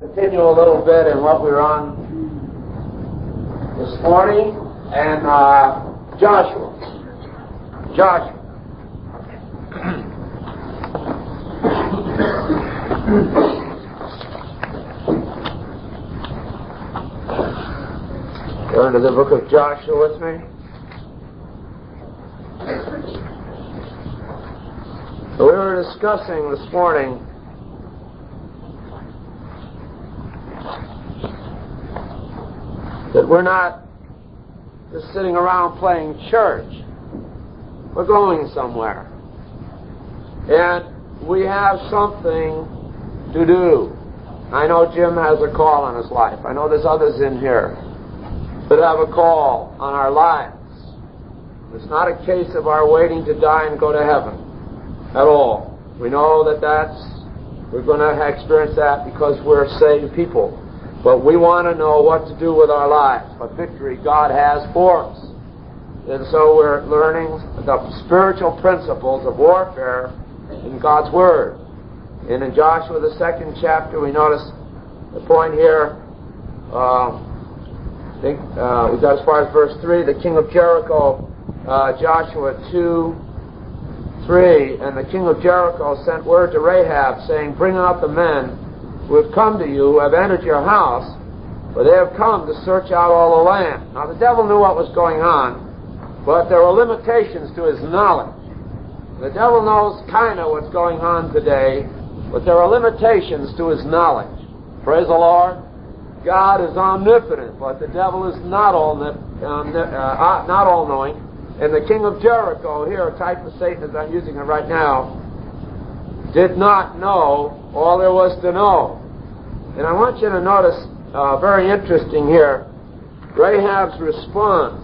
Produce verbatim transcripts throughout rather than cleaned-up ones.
Continue a little bit in what we were on this morning, and uh, Joshua. Joshua. Go into the book of Joshua with me. So we were discussing this morning that we're not just sitting around playing church. We're going somewhere. And we have something to do. I know Jim has a call on his life. I know there's others in here that have a call on our lives. It's not a case of our waiting to die and go to heaven at all. We know that that's, we're going to experience that because we're saved people. But we want to know what to do with our lives, what victory God has for us. And so we're learning the spiritual principles of warfare in God's Word. And in Joshua, the second chapter, we notice the point here, uh, I think uh, we got as far as verse three, the king of Jericho, uh, Joshua two, three, and the king of Jericho sent word to Rahab, saying, "Bring out the men who have come to you, who have entered your house, for they have come to search out all the land." Now the devil knew what was going on, but there were limitations to his knowledge. The devil knows kind of what's going on today, but there are limitations to his knowledge. Praise the Lord. God is omnipotent, but the devil is not all uh, uh, not all knowing. And the king of Jericho, here a type of Satan as I'm using it right now, did not know all there was to know. And I want you to notice, uh, very interesting here, Rahab's response.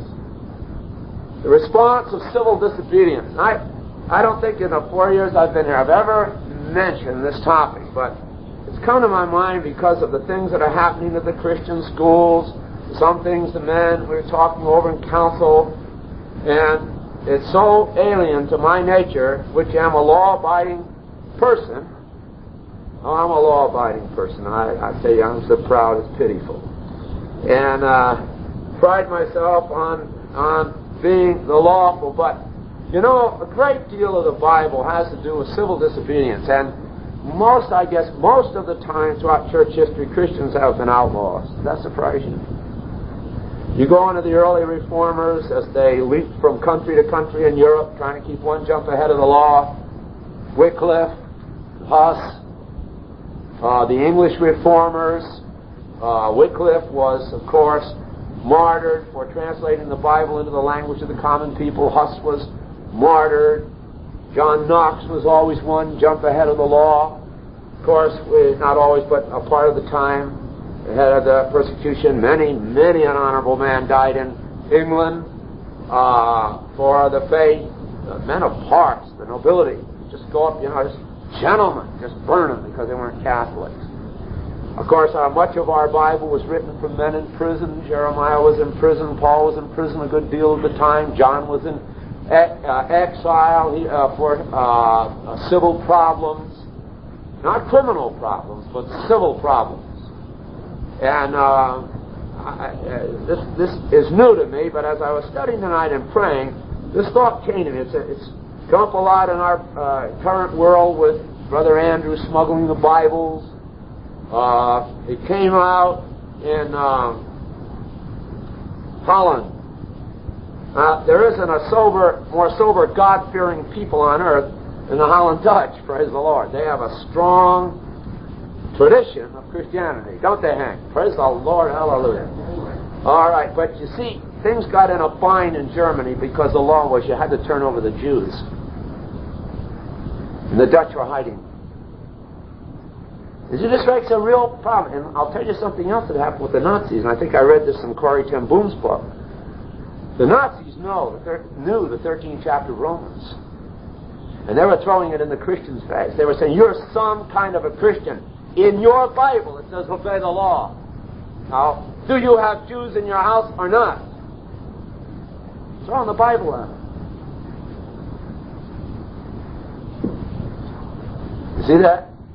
The response of civil disobedience. I, I don't think in the four years I've been here I've ever mentioned this topic, but it's come to my mind because of the things that are happening at the Christian schools, some things the men we were talking over in council, and it's so alien to my nature, which am a law-abiding person. Oh, I'm a law-abiding person. I, I tell you, I'm so proud it's pitiful. And uh, pride myself on on being the lawful. But, you know, a great deal of the Bible has to do with civil disobedience. And most, I guess, most of the time throughout church history, Christians have been outlaws. Does that surprise you? You go into the early reformers as they leaped from country to country in Europe, trying to keep one jump ahead of the law. Wycliffe, Huss, uh, the English reformers. Uh, Wycliffe was, of course, martyred for translating the Bible into the language of the common people. Huss was martyred. John Knox was always one jump ahead of the law. Of course, not always, but a part of the time, ahead of the persecution. Many, many an honorable man died in England uh, for the faith. The men of parts, the nobility, just go up, you know, just gentlemen, just burn them because they weren't Catholics. Of course, uh, much of our Bible was written from men in prison. Jeremiah was in prison. Paul was in prison a good deal of the time. John was in e- uh, exile he, uh, for uh, uh, civil problems. Not criminal problems, but civil problems. And uh, I, uh, this this is new to me, but as I was studying tonight and praying, this thought came to me. It's, it's come up a lot in our uh, current world with Brother Andrew smuggling the Bibles. Uh, it came out in uh, Holland. Uh, there isn't a sober, more sober, God-fearing people on earth than the Holland Dutch, praise the Lord. They have a strong tradition of Christianity, don't they, Hank? Praise the Lord, hallelujah. All right, but you see, things got in a bind in Germany because the law was you had to turn over the Jews. And the Dutch were hiding. It just makes a real problem. And I'll tell you something else that happened with the Nazis, and I think I read this in Corrie ten Boom's book. The Nazis know the thir- knew the thirteenth chapter of Romans. And they were throwing it in the Christians' face. They were saying, you're some kind of a Christian. In your Bible it says obey the law. Now, do you have Jews in your house or not? Throwing the Bible out. You see that?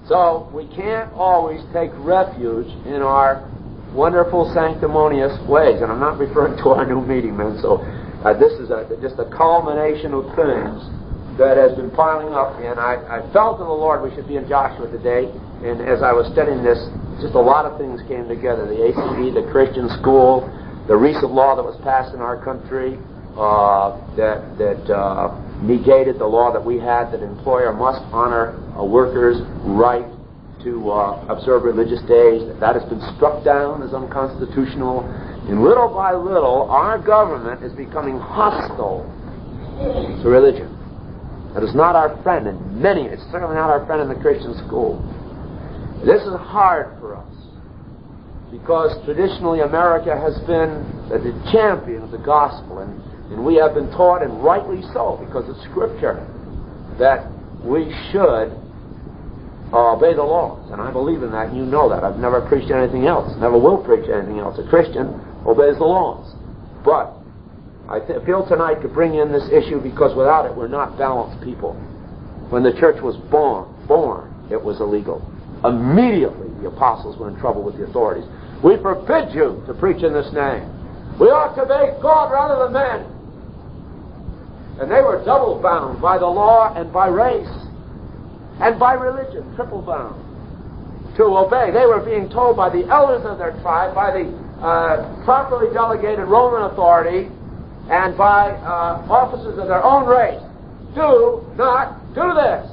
So we can't always take refuge in our wonderful sanctimonious ways. And I'm not referring to our new meeting men. So uh, this is a, just a culmination of things that has been piling up. And I, I felt in the Lord we should be in Joshua today. And as I was studying this, just a lot of things came together. The A C B, the Christian school, the recent law that was passed in our country uh, that that uh, negated the law that we had that an employer must honor a worker's right to uh, observe religious days. That has been struck down as unconstitutional. And little by little, our government is becoming hostile to religion. It is not our friend in many. It's certainly not our friend in the Christian school. This is hard for us because traditionally America has been the champion of the gospel, and, and we have been taught, and rightly so, because of Scripture, that we should uh, obey the laws. And I believe in that, and you know that. I've never preached anything else, never will preach anything else. A Christian obeys the laws. But I th- feel tonight to bring in this issue because without it, we're not balanced people. When the church was born, born, it was illegal. Immediately, the apostles were in trouble with the authorities. We forbid you to preach in this name. We ought to obey God rather than men. And they were double bound by the law and by race and by religion, triple bound to obey. They were being told by the elders of their tribe, by the uh, properly delegated Roman authority, and by uh, officers of their own race, do not do this.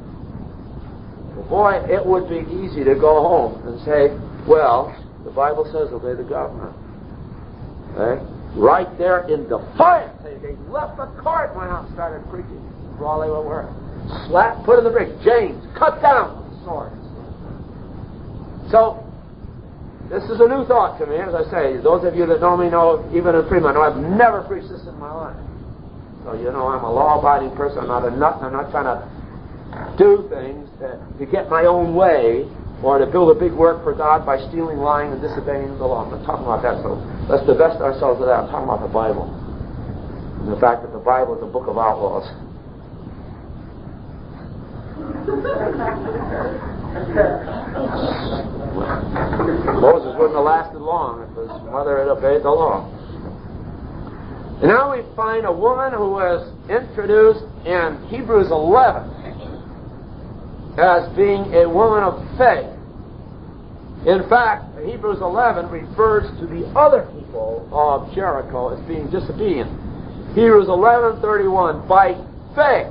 Boy, it would be easy to go home and say, well, the Bible says obey the government. Okay? Right there in defiance. They, they left the car at my house, started preaching for all they were worth. Slap, put in the brick. James, cut down with the sword. So, this is a new thought to me. As I say, those of you that know me know, even in Fremont, know I've never preached this in my life. So, you know, I'm a law-abiding person. I'm not a nut. I'm not trying to do things to, to get my own way or to build a big work for God by stealing, lying, and disobeying the law. I'm not talking about that, so let's divest ourselves of that. I'm talking about the Bible. And the fact that the Bible is a book of outlaws. Moses wouldn't have lasted long if his mother had obeyed the law. And now we find a woman who was introduced in Hebrews eleven as being a woman of faith. In fact, Hebrews eleven refers to the other people of Jericho as being disobedient. Hebrews eleven thirty-one, by faith,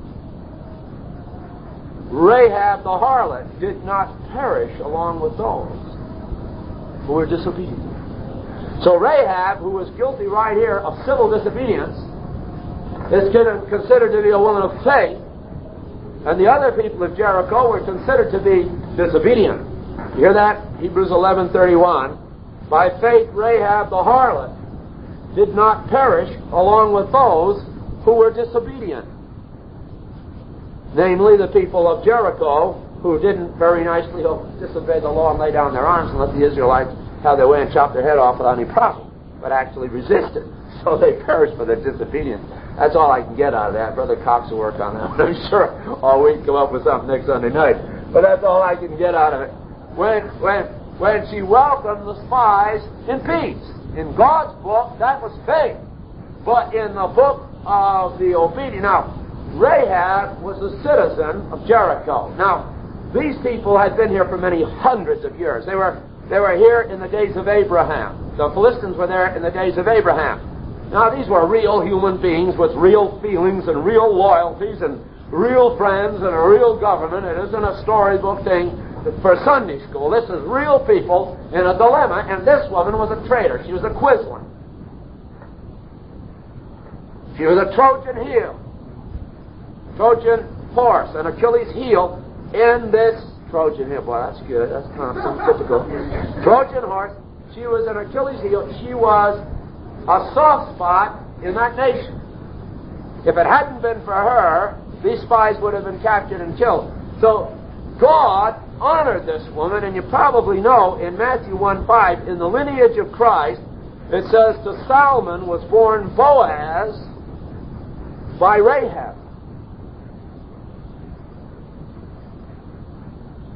Rahab the harlot did not perish along with those who were disobedient. So Rahab, who was guilty right here of civil disobedience, is considered to be a woman of faith, and the other people of Jericho were considered to be disobedient. You hear that? Hebrews eleven thirty-one. By faith Rahab the harlot did not perish along with those who were disobedient. Namely, the people of Jericho, who didn't very nicely disobey the law and lay down their arms and let the Israelites have their way and chop their head off without any problem, but actually resisted. So they perished for their disobedience. That's all I can get out of that. Brother Cox will work on that. I'm sure all week come up with something next Sunday night. But that's all I can get out of it. When when when she welcomed the spies in peace. In God's book, that was faith. But in the book of the obedient, now, Rahab was a citizen of Jericho. Now, these people had been here for many hundreds of years. They were they were here in the days of Abraham. The Philistines were there in the days of Abraham. Now, these were real human beings with real feelings and real loyalties and real friends and a real government. It isn't a storybook thing for Sunday school. This is real people in a dilemma, and this woman was a traitor. She was a Quisling. She was a Trojan heel. Trojan horse, an Achilles heel in this Trojan heel. Boy, that's good. That's kind of some typical. Trojan horse. She was an Achilles heel. She was a soft spot in that nation. If it hadn't been for her, these spies would have been captured and killed. So God honored this woman, and you probably know in Matthew one five, in the lineage of Christ, it says to Salmon was born Boaz by Rahab.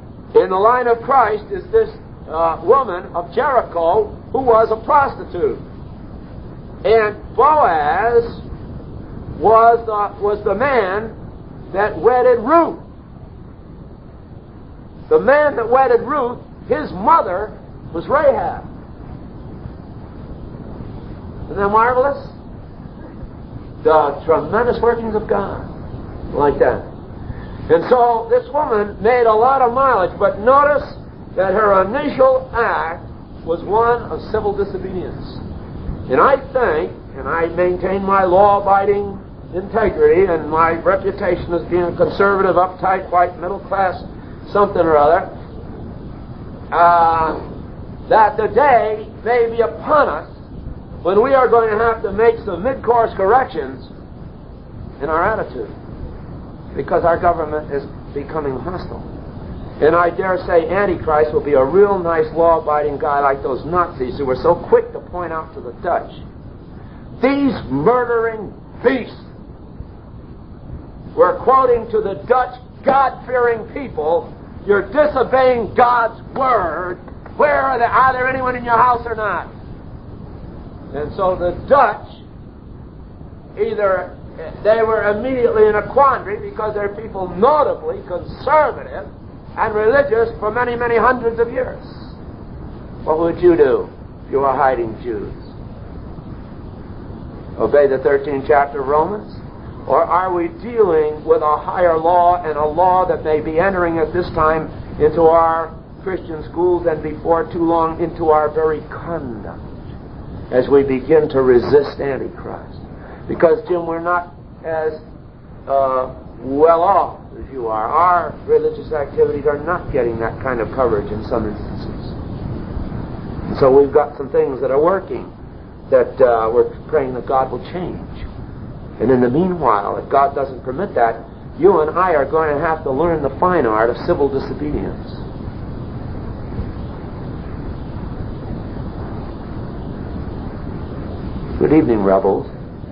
in the line of Christ is this uh, woman of Jericho who was a prostitute. And Boaz was the, was the man that wedded Ruth. The man that wedded Ruth, his mother was Rahab. Isn't that marvelous? The tremendous workings of God. Like that. And so this woman made a lot of mileage, but notice that her initial act was one of civil disobedience. And I think, and I maintain my law-abiding integrity and my reputation as being a conservative, uptight, white, middle-class something or other, uh, that the day may be upon us when we are going to have to make some mid-course corrections in our attitude, because our government is becoming hostile. And I dare say Antichrist will be a real nice law-abiding guy like those Nazis who were so quick to point out to the Dutch, these murdering beasts. We're quoting to the Dutch God-fearing people, you're disobeying God's word. Where are they? Are there anyone in your house or not? And so the Dutch, either they were immediately in a quandary because they're people notably conservative and religious for many, many hundreds of years. What would you do if you were hiding Jews? Obey the thirteenth chapter of Romans? Or are we dealing with a higher law, and a law that may be entering at this time into our Christian schools and before too long into our very conduct as we begin to resist Antichrist? Because, Jim, we're not as uh, well off as you are. Our religious activities are not getting that kind of coverage in some instances. And so we've got some things that are working that uh, we're praying that God will change. And in the meanwhile, if God doesn't permit that, you and I are going to have to learn the fine art of civil disobedience. Good evening, rebels.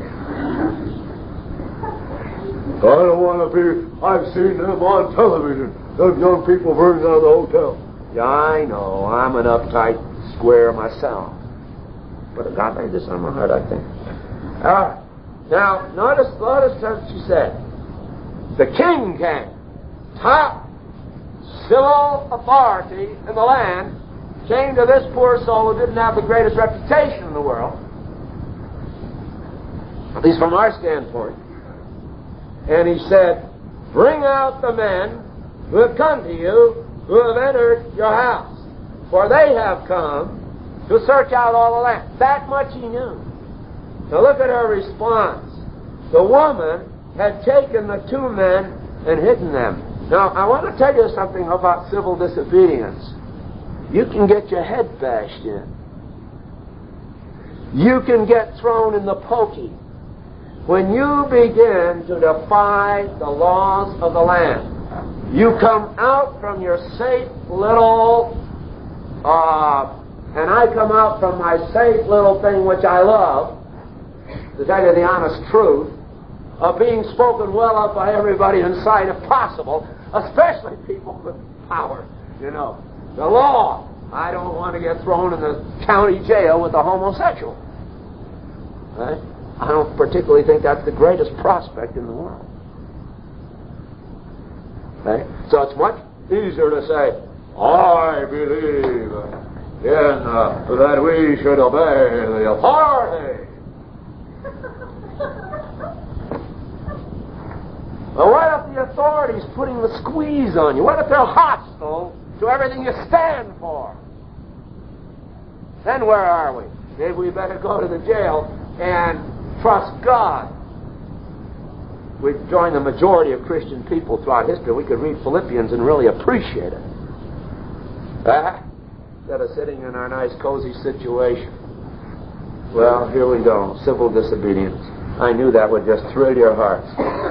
I don't want to be... I've seen them on television. Those young people burning out of the hotel. Yeah, I know. I'm an uptight square myself. But God laid this on my heart, I think. All right. Now, notice, notice what she said. The king came. Top civil authority in the land came to this poor soul who didn't have the greatest reputation in the world, at least from our standpoint. And he said, bring out the men who have come to you, who have entered your house, for they have come to search out all the land. That much he knew. Now look at her response. The woman had taken the two men and hidden them. Now, I want to tell you something about civil disobedience. You can get your head bashed in. You can get thrown in the pokey when you begin to defy the laws of the land. You come out from your safe little, uh, and I come out from my safe little thing which I love, to tell you the honest truth, of being spoken well of by everybody in sight if possible, especially people with power, you know. The law. I don't want to get thrown in the county jail with a homosexual. Right? I don't particularly think that's the greatest prospect in the world. Right? So it's much easier to say, I believe in uh, that we should obey the authority. Well, what if the authority's putting the squeeze on you? What if they're hostile to everything you stand for? Then where are we? Maybe we better go to the jail and trust God. We've joined the majority of Christian people throughout history. We could read Philippians and really appreciate it. Ah, instead of sitting in our nice, cozy situation. Well, here we go. Civil disobedience. I knew that would just thrill your hearts.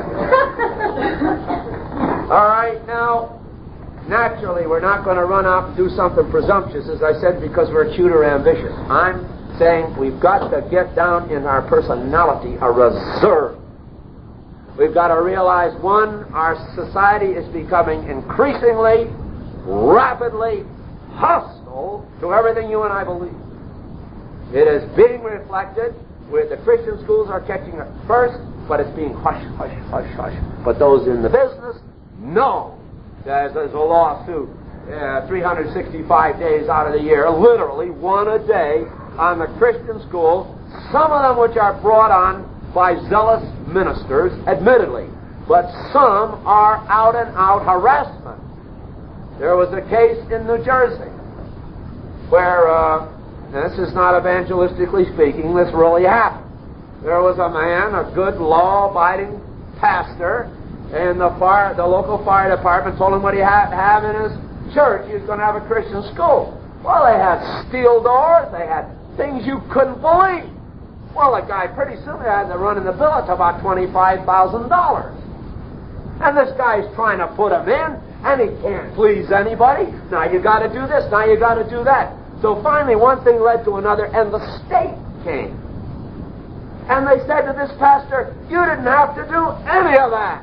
All right, now, naturally, we're not going to run out and do something presumptuous, as I said, because we're cute or ambitious. I'm saying we've got to get down in our personality a reserve. We've got to realize, one, our society is becoming increasingly rapidly hostile to everything you and I believe. It is being reflected where the Christian schools are catching it first, but it's being hush, hush, hush, hush. But those in the business know that there's a lawsuit uh, three hundred sixty-five days out of the year, literally one a day, on the Christian schools, some of them which are brought on by zealous ministers, admittedly, but some are out and out harassment. There was a case in New Jersey where, uh, this is not evangelistically speaking, this really happened. There was a man, a good law-abiding pastor, and the fire, the local fire department told him what he had to have in his church. He was going to have a Christian school. Well, they had steel doors, they had things you couldn't believe. Well, the guy pretty soon had to run in the bill to about twenty-five thousand dollars. And this guy's trying to put him in, and he can't please anybody. Now you got to do this, now you got to do that. So finally, one thing led to another, and the state came. And they said to this pastor, you didn't have to do any of that.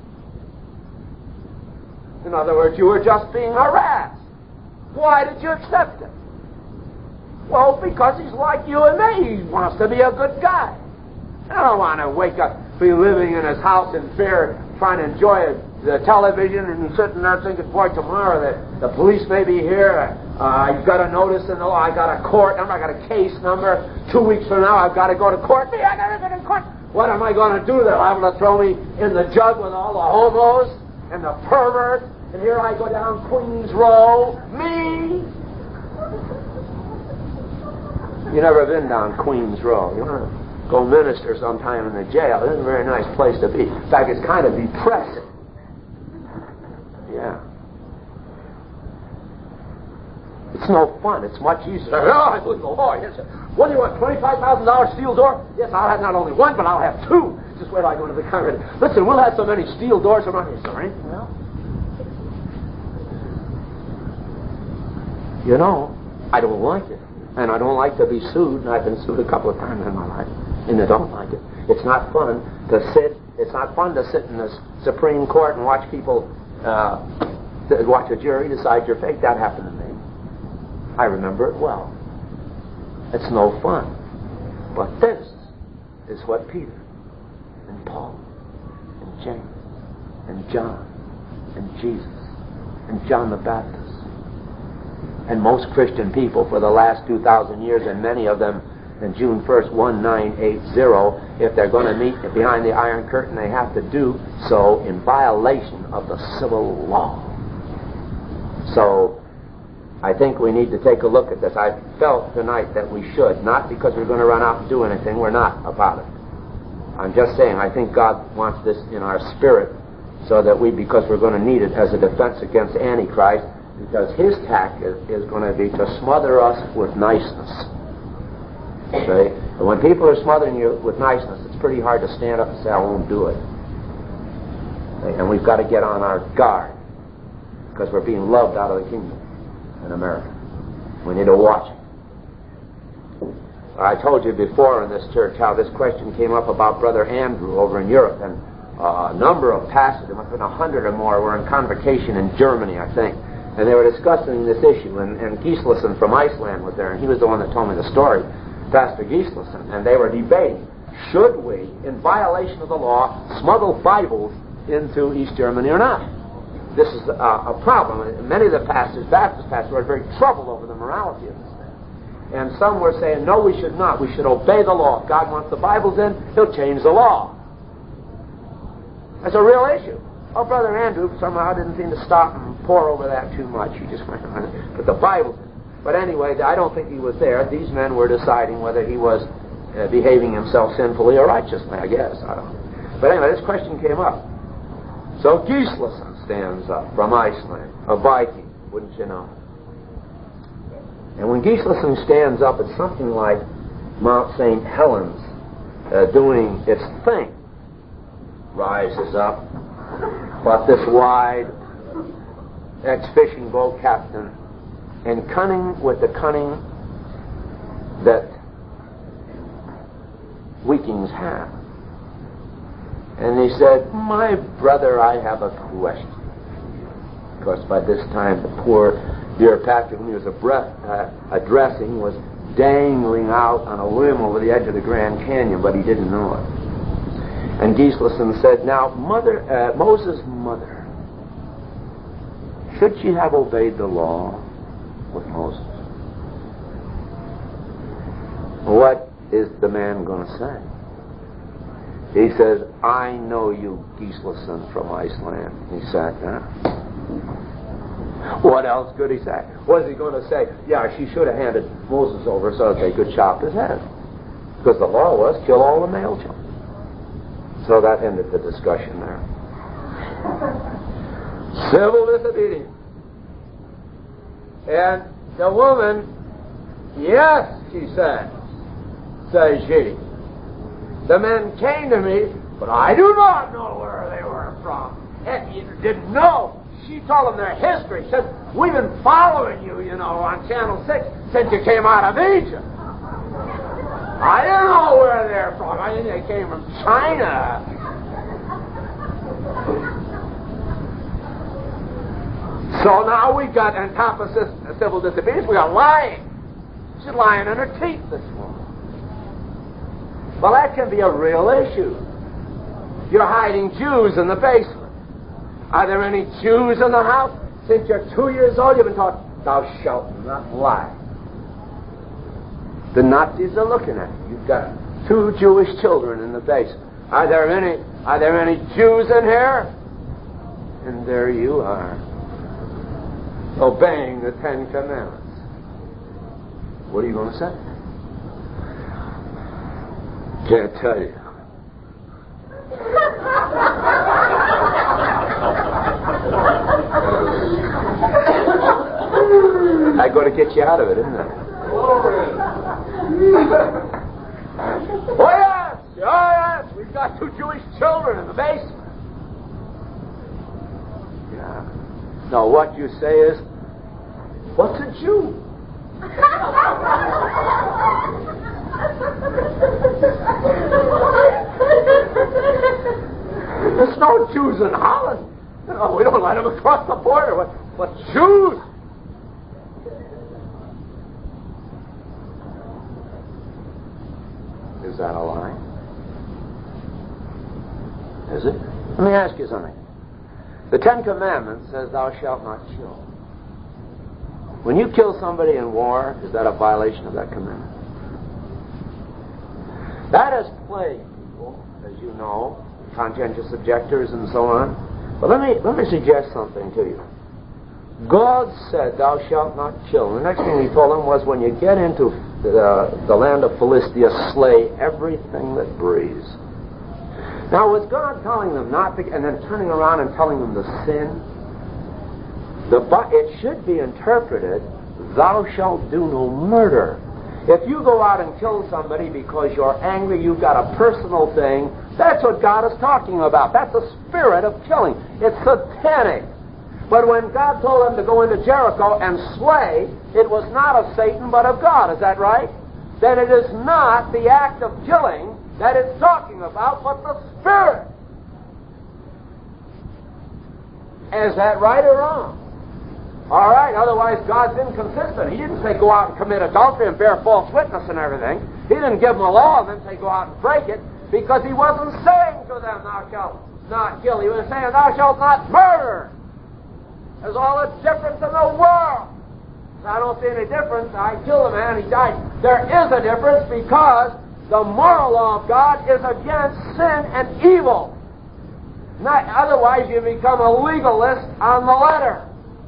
In other words, you were just being harassed. Why did you accept it? Well, because he's like you and me. He wants to be a good guy. I don't want to wake up, be living in his house in fear, trying to enjoy the television and sitting there thinking, boy, tomorrow the, the police may be here. Uh, I've got a notice in the law. I got a court number. I got a case number. Two weeks from now, I've got to go to court. Me, I got to go to court. What am I going to do? They're liable to throw me in the jug with all the homos and the perverts. And here I go down Queens Row. Me. You never been down Queens Row. You want to go minister sometime in the jail. It's a very nice place to be. In fact, it's kind of depressing. Yeah. It's no fun. It's much easier. Oh, I believe the law. Yes, sir. What do you want, twenty-five thousand dollars steel door? Yes, I'll have not only one, but I'll have two. Just wait till I go to the congregation. Listen, we'll have so many steel doors around here. Is there anything else? You know, I don't like it. And I don't like to be sued, and I've been sued a couple of times in my life, and I don't like it. It's not fun to sit, it's not fun to sit in the Supreme Court and watch people, uh, watch a jury decide your fate. That happened to me. I remember it well. It's no fun. But this is what Peter and Paul and James and John and Jesus and John the Baptist and most Christian people for the last two thousand years, and many of them in June first, nineteen eighty, if they're going to meet behind the Iron Curtain, they have to do so in violation of the civil law. So I think we need to take a look at this. I felt tonight that we should, not because we're going to run out and do anything. We're not about it. I'm just saying I think God wants this in our spirit so that we, because we're going to need it as a defense against Antichrist, because his tack is, is going to be to smother us with niceness. See? And when people are smothering you with niceness, it's pretty hard to stand up and say, I won't do it. See? And we've got to get on our guard, because we're being loved out of the kingdom in America. We need to watch it. I told you before in this church how this question came up about Brother Andrew over in Europe, and uh, a number of pastors, there must have been a hundred or more, were in convocation in Germany, I think. And they were discussing this issue, and, and Gislason from Iceland was there, and he was the one that told me the story, Pastor Gislason, and they were debating, should we, in violation of the law, smuggle Bibles into East Germany or not? This is a, a problem. Many of the pastors, Baptist pastors, were very troubled over the morality of this thing. And some were saying, no, we should not. We should obey the law. If God wants the Bibles in, he'll change the law. That's a real issue. Oh, Brother Andrew somehow didn't seem to stop and pore over that too much. He just went on it. But the Bible. But anyway, I don't think he was there. These men were deciding whether he was uh, behaving himself sinfully or righteously, I guess. I don't know. But anyway, this question came up. So Gislason stands up from Iceland, a Viking, wouldn't you know? And when Gislason stands up, it's something like Mount Saint Helens uh, doing its thing. Rises up. But this wide ex-fishing boat captain, and cunning with the cunning that weaklings have. And he said, my brother, I have a question. because by this time the poor dear Patrick, whom he was abreast, uh, addressing, was dangling out on a limb over the edge of the Grand Canyon, but he didn't know it. And Gislason said, now, mother, uh, Moses' mother, should she have obeyed the law with Moses? What is the man going to say? He says, I know you, Gislason from Iceland. He sat down. What else could he say? Was he going to say, yeah, she should have handed Moses over so that they could chop his head? Because the law was, kill all the male children. So that ended the discussion there. Civil disobedience. And the woman, yes, she said, says she. The men came to me, but I do not know where they were from. And you didn't know. She told them their history. She said, we've been following you, you know, on Channel six since you came out of Egypt. I didn't know where they're from. I think they came from China. So now we've got, on top of civil disobedience, we got lying. She's lying in her teeth, this woman. Well, that can be a real issue. You're hiding Jews in the basement. Are there any Jews in the house? Since you're two years old, you've been taught, thou shalt not lie. The Nazis are looking at you. You've got two Jewish children in the basement. Are there any, are there any Jews in here? And there you are, obeying the Ten Commandments. What are you going to say? Can't tell you. I got to get you out of it, isn't it? Oh yes, oh yes, we've got two Jewish children in the basement. Yeah. No, what you say is, what's a Jew? There's no Jews in Holland. No, we don't let them across the border. What, what Jews? Is that a lie? Is it? Let me ask you something. The Ten Commandments says, thou shalt not kill. When you kill somebody in war, is that a violation of that commandment? That has plagued people, as you know, conscientious objectors and so on. But let me let me suggest something to you. God said, thou shalt not kill. And the next thing he told them was, when you get into the, the land of Philistia, slay everything that breathes. Now, was God telling them not to, and then turning around and telling them to sin? The, it should be interpreted, thou shalt do no murder. If you go out and kill somebody because you're angry, you've got a personal thing, that's what God is talking about. That's the spirit of killing. It's satanic. But when God told them to go into Jericho and slay, it was not of Satan but of God. Is that right? Then it is not the act of killing that it's talking about, but the spirit. Is that right or wrong? All right, otherwise God's inconsistent. He didn't say go out and commit adultery and bear false witness and everything. He didn't give them a law and then say go out and break it, because he wasn't saying to them, thou shalt not kill. He was saying, thou shalt not murder. There's all the difference in the world. I don't see any difference. I killed a man, he died. There is a difference, because the moral law of God is against sin and evil. Not, otherwise you become a legalist on the letter.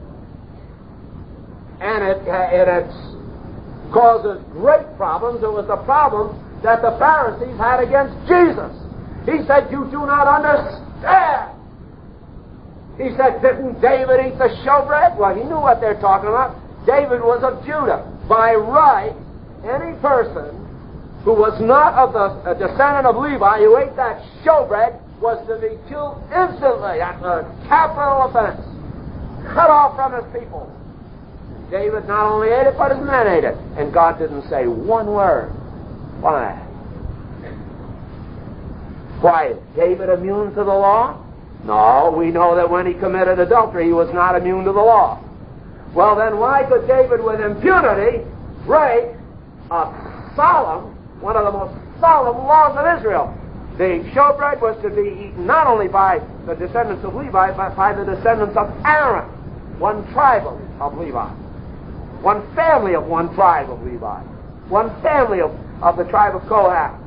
And it, it, it causes great problems. It was the problem that the Pharisees had against Jesus. He said, you do not understand. He said, didn't David eat the showbread? Well, he knew what they're talking about. David was of Judah. By right, any person who was not of the uh, descendant of Levi who ate that showbread was to be killed instantly. That's a capital offense. Cut off from his people. David not only ate it, but his men ate it. And God didn't say one word. Why? Why, is David immune to the law? No, we know that when he committed adultery, he was not immune to the law. Well, then why could David with impunity break a solemn, one of the most solemn laws of Israel? The showbread was to be eaten not only by the descendants of Levi, but by the descendants of Aaron, one tribe of, of Levi, one family of one tribe of Levi, one family of, of the tribe of Kohath.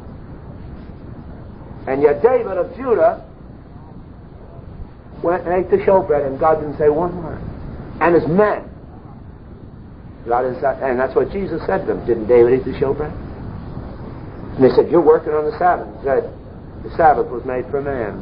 And yet David of Judah went and ate the showbread, and God didn't say one word. And his men. God is, and that's what Jesus said to them. Didn't David eat the showbread? And they said, you're working on the Sabbath. He said, the Sabbath was made for man.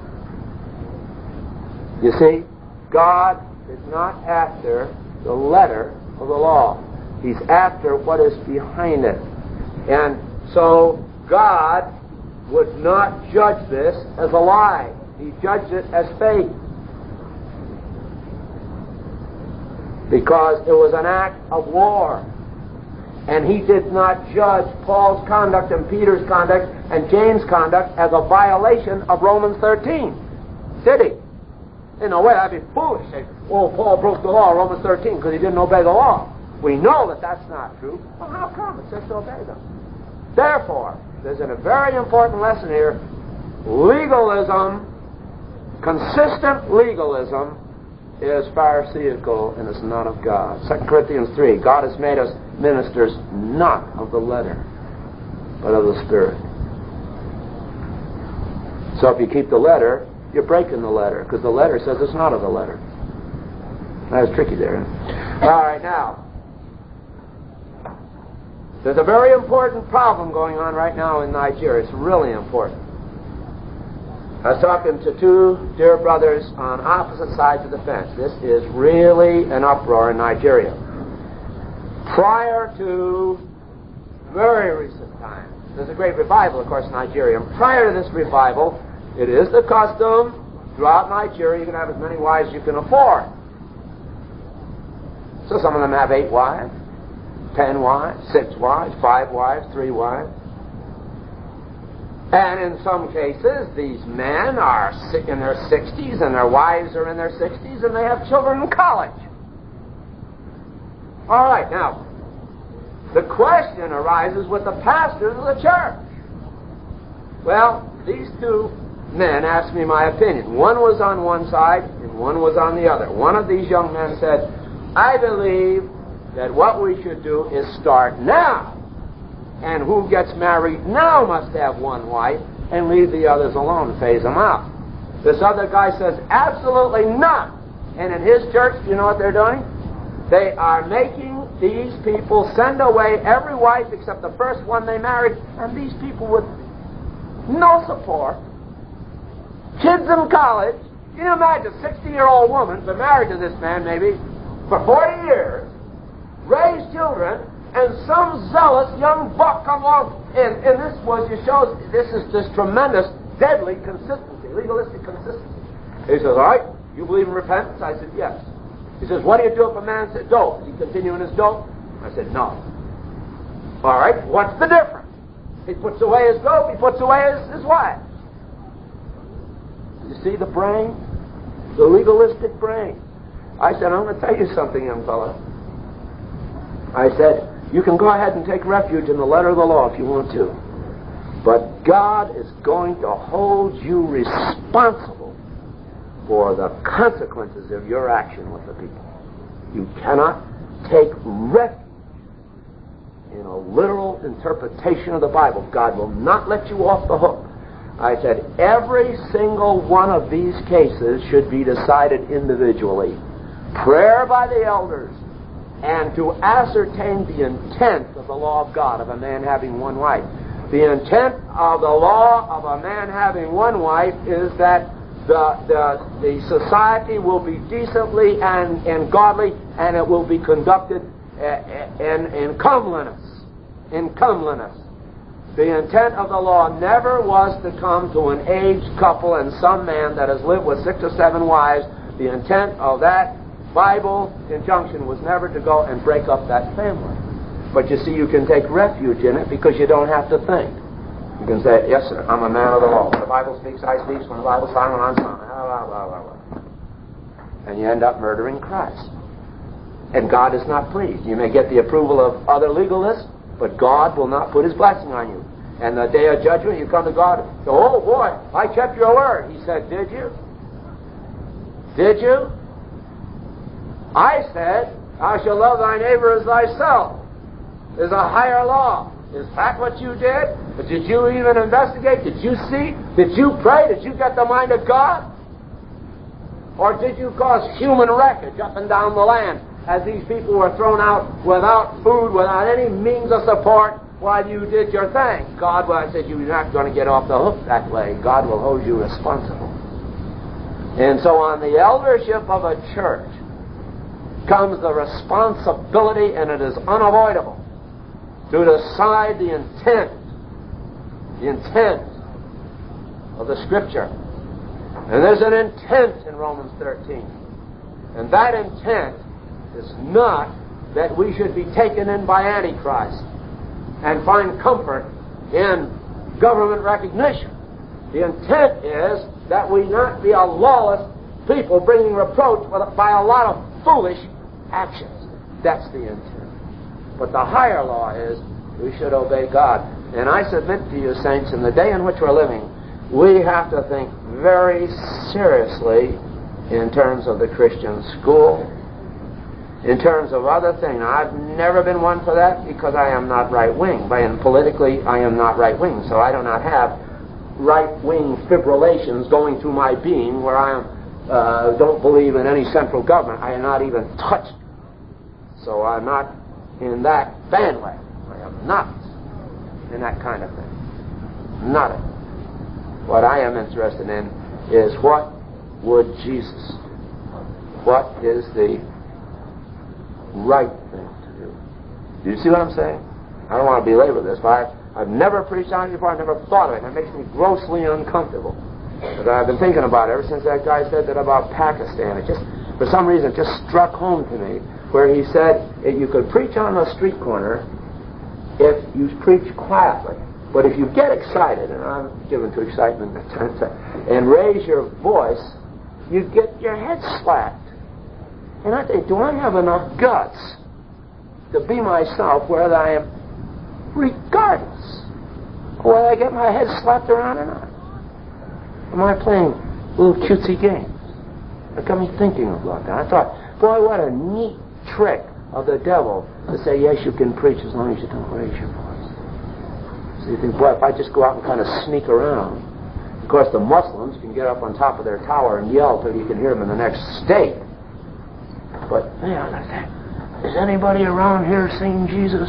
You see, God is not after the letter of the law. He's after what is behind it. And so God would not judge this as a lie. He judged it as faith. Because it was an act of war. And he did not judge Paul's conduct and Peter's conduct and James' conduct as a violation of Romans thirteen. Did he? In a way, that'd be foolish. Say, oh, Paul broke the law, Romans thirteen, because he didn't obey the law. We know that that's not true. Well, how come? It says to obey them. Therefore, there's a very important lesson here. Legalism, consistent legalism, is pharisaical and is not of God. Second Corinthians three, God has made us ministers not of the letter, but of the Spirit. So if you keep the letter, you're breaking the letter, because the letter says it's not of the letter. That was tricky there. Huh? All right, now, there's a very important problem going on right now in Nigeria. It's really important. I was talking to two dear brothers on opposite sides of the fence. This is really an uproar in Nigeria. Prior to very recent times, there's a great revival, of course, in Nigeria. And prior to this revival, it is the custom throughout Nigeria, you can have as many wives as you can afford. So some of them have eight wives, ten wives, six wives, five wives, three wives. And in some cases, these men are in their sixties and their wives are in their sixties and they have children in college. All right, now, the question arises with the pastors of the church. Well, these two men asked me my opinion. One was on one side and one was on the other. One of these young men said, I believe that what we should do is start now. And who gets married now must have one wife and leave the others alone and phase them out. This other guy says, absolutely not. And in his church, do you know what they're doing? They are making these people send away every wife except the first one they married, and these people with no support, kids in college. Can you imagine a sixty-year-old woman been married to this man maybe for forty years, raised children, and some zealous young buck come along, and, and this was, it shows, this is this tremendous, deadly consistency, legalistic consistency. He says, all right, you believe in repentance? I said, yes. He says, what do you do if a man said dope? Does he continue in his dope? I said, no. All right, what's the difference? He puts away his dope, he puts away his, his wife. You see the brain? The legalistic brain. I said, I'm going to tell you something, young fellow. I said, you can go ahead and take refuge in the letter of the law if you want to. But God is going to hold you responsible for the consequences of your action with the people. You cannot take refuge in a literal interpretation of the Bible. God will not let you off the hook. I said, every single one of these cases should be decided individually. Prayer by the elders, and to ascertain the intent of the law of God of a man having one wife. The intent of the law of a man having one wife is that the the, the society will be decently and, and godly, and it will be conducted in, in comeliness. In comeliness. The intent of the law never was to come to an aged couple and some man that has lived with six or seven wives. The intent of that Bible injunction was never to go and break up that family. But you see, you can take refuge in it because you don't have to think. You can say, yes, sir, I'm a man of the law. When the Bible speaks, I speak. When the Bible silent, I'm silent. blah, blah, blah, blah. And you end up murdering Christ. And God is not pleased. You may get the approval of other legalists, but God will not put His blessing on you. And the day of judgment, you come to God and say, oh boy, I kept your word. He said, did you? Did you? I said, thou shalt love thy neighbor as thyself. There's a higher law. Is that what you did? But did you even investigate? Did you see? Did you pray? Did you get the mind of God? Or did you cause human wreckage up and down the land as these people were thrown out without food, without any means of support while you did your thing? God, well, I said, you're not going to get off the hook that way. God will hold you responsible. And so on the eldership of a church comes the responsibility, and it is unavoidable, to decide the intent, the intent of the Scripture. And there's an intent in Romans thirteen. And that intent is not that we should be taken in by Antichrist and find comfort in government recognition. The intent is that we not be a lawless people bringing reproach by a lot of foolish actions. That's the intent. But the higher law is we should obey God. And I submit to you, saints, in the day in which we're living, we have to think very seriously in terms of the Christian school, in terms of other things. Now, I've never been one for that because I am not right-wing. And politically, I am not right-wing. So I do not have right-wing fibrillations going through my being where I am, uh, don't believe in any central government. I am not even touched. So I'm not in that bandwagon. I am not in that kind of thing. Not it. What I am interested in is what would Jesus, what is the right thing to do? Do you see what I'm saying? I don't want to belabor this, but I've, I've never preached on it before. I've never thought of it, and it makes me grossly uncomfortable. But I've been thinking about it ever since that guy said that about Pakistan. It just, for some reason, it just struck home to me, where he said you could preach on a street corner if you preach quietly. But if you get excited, and I'm given to excitement at times, and raise your voice, you get your head slapped. And I think, do I have enough guts to be myself whether I am, regardless of whether I get my head slapped around or not? Am I playing little cutesy games? It got me thinking about that. I thought, boy, what a neat trick of the devil to say, yes, you can preach as long as you don't raise your voice. So you think, boy, if I just go out and kind of sneak around. Of course, the Muslims can get up on top of their tower and yell till you can hear them in the next state. But, man, is anybody around here singing Jesus?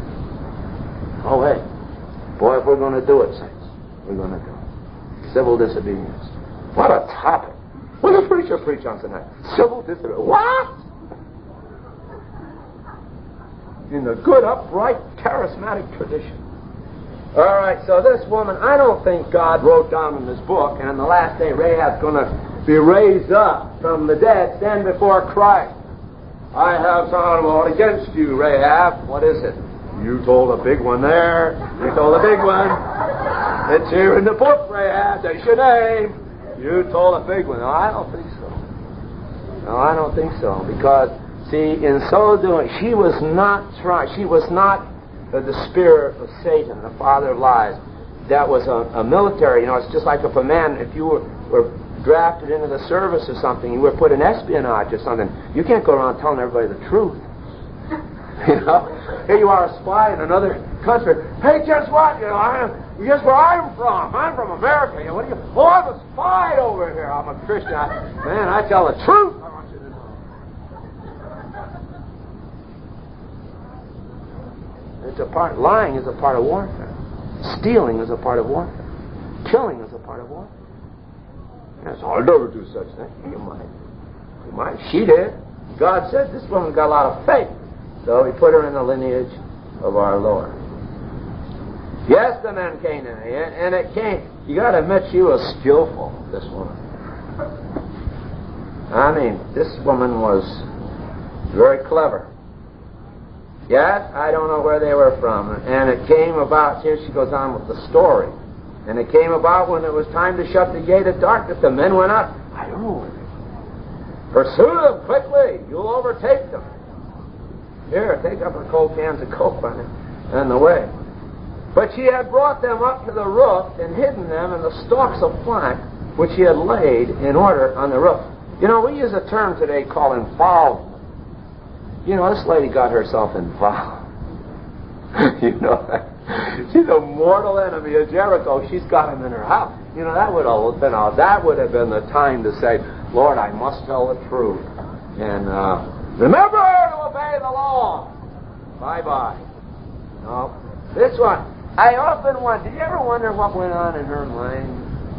Oh, hey. Boy, if we're going to do it, saints, we're going to do it. Civil disobedience. What a topic. What does the preacher preach on tonight? Civil disobedience. What? In the good, upright, charismatic tradition. All right, so this woman, I don't think God wrote down in this book, and in the last day, Rahab's going to be raised up from the dead, stand before Christ. I have something against you, Rahab. What is it? You told a big one there. You told a big one. It's here in the book, Rahab. There's your name. You told a big one. No, I don't think so. No, I don't think so. Because, see, in so doing, she was not trying. She was not uh, the spirit of Satan, the father of lies. That was a, a military. You know, it's just like if a man, if you were, were drafted into the service or something, you were put in espionage or something, you can't go around telling everybody the truth. You know, here you are, a spy in another country. Hey, guess what? You know, I, guess where I'm from? I'm from America. You know, what do you? Oh, I'm a spy over here. I'm a Christian. I, man, I tell the truth. I want you to know. It's a part. Lying is a part of warfare. Stealing is a part of warfare. Killing is a part of warfare. Yes, I'll never do such thing. You might. You might. She did. God said this woman's got a lot of faith. So he put her in the lineage of our Lord. Yes, the men came to me, and, and it came. You got to admit she was skillful, this woman. I mean, this woman was very clever. Yes, I don't know where they were from. And it came about, here she goes on with the story. And it came about when it was time to shut the gate at darkness, the men went out. I don't know where they were. Pursue them quickly. You'll overtake them. Here, take up her cold cans of Coke on it and the way. But she had brought them up to the roof and hidden them in the stalks of flax which she had laid in order on the roof. You know, we use a term today called involvement. You know, this lady got herself involved. You know, she's a mortal enemy of Jericho. She's got him in her house. You know, that would have been a, that would have been the time to say, Lord, I must tell the truth. And uh, remember to obey the law. Bye-bye. No. This one, I often wonder, did you ever wonder what went on in her mind?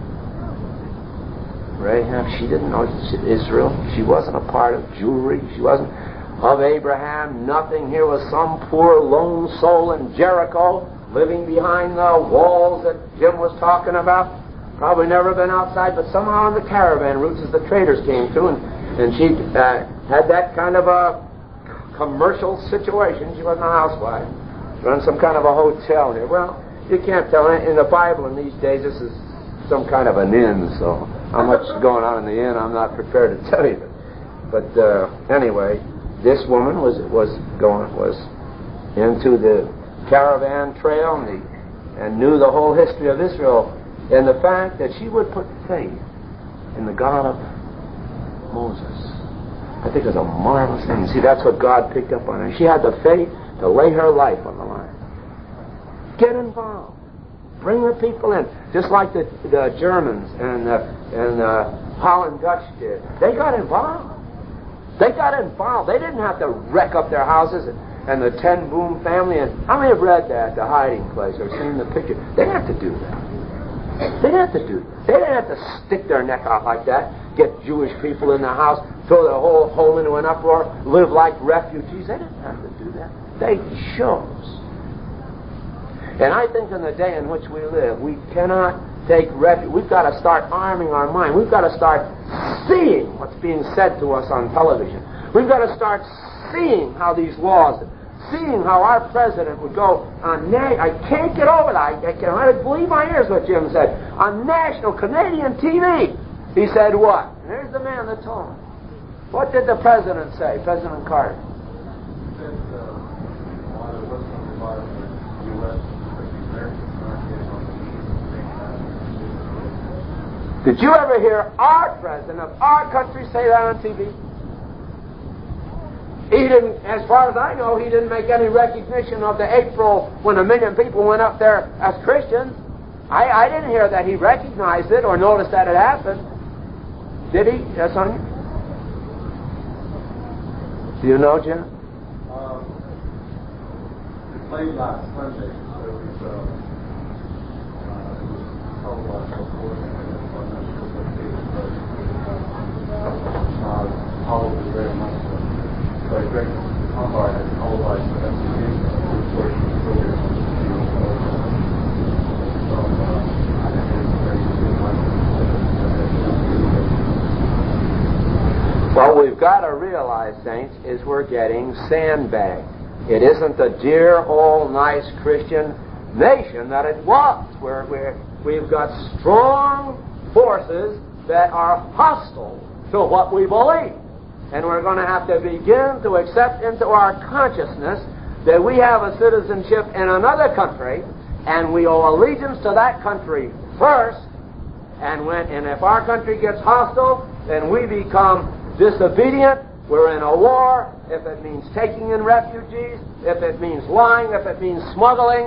Rahab, she didn't know Israel. She wasn't a part of Jewry. She wasn't of Abraham. Nothing. Here was some poor lone soul in Jericho living behind the walls that Jim was talking about. Probably never been outside, but somehow on the caravan routes as the traders came through, and, and she uh, had that kind of a commercial situation. She wasn't a housewife. Run some kind of a hotel here. Well, you can't tell. In the Bible in these days, this is some kind of an inn, so how much is going on in the inn, I'm not prepared to tell you. But uh, anyway, this woman was was going was into the caravan trail and, the, and knew the whole history of Israel, and the fact that she would put faith in the God of Moses, I think is a marvelous thing. See, that's what God picked up on her. She had the faith to lay her life on the line. Get involved. Bring the people in, just like the, the Germans and uh, and uh, Holland Dutch did. They got involved. They got involved. They didn't have to wreck up their houses and, and the Ten Boom family. And how many have read that, The Hiding Place, or seen the picture? They didn't have to do that. They didn't have to do that. They didn't have to stick their neck out like that, get Jewish people in their house, throw their whole home into an uproar, live like refugees. They didn't have to do that. They chose. And I think in the day in which we live, we cannot take refuge. We've got to start arming our mind. We've got to start seeing what's being said to us on television. We've got to start seeing how these laws, seeing how our president would go on, na- I can't get over that. I, I can hardly believe my ears what Jim said. On national Canadian T V, he said what? And here's the man that told him. What did the president say, President Carter? He said, uh, while there was something about the U S Did you ever hear our president of our country say that on T V? He didn't, as far as I know, he didn't make any recognition of the April when a million people went up there as Christians. I, I didn't hear that he recognized it or noticed that it happened. Did he? Yes, Sonia? Do you know, Jim? Um, it's late last Sunday, so it was, uh, uh, it was told last before, and I'm not sure what day it was, but uh, followed it very much. So I Greg Humbard has televised the M T V report program on the T V. So, uh, I think it's very good. What we've got to realize, saints, is we're getting sandbagged. It isn't the dear, old, nice Christian nation that it was. We're, we're, we've got strong forces that are hostile to what we believe. And we're going to have to begin to accept into our consciousness that we have a citizenship in another country, and we owe allegiance to that country first. And when and if our country gets hostile, then we become disobedient. We're in a war. If it means taking in refugees, if it means lying, if it means smuggling,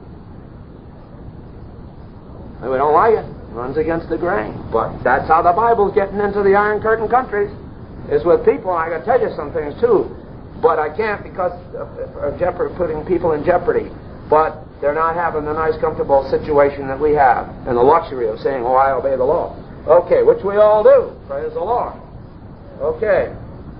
we don't like it. It runs against the grain. But that's how the Bible's getting into the Iron Curtain countries. Is with people. I got to tell you some things too, but I can't because of, of jeopardy, putting people in jeopardy. But they're not having the nice, comfortable situation that we have, and the luxury of saying, "Oh, I obey the law." Okay, which we all do. Praise the Lord. Okay.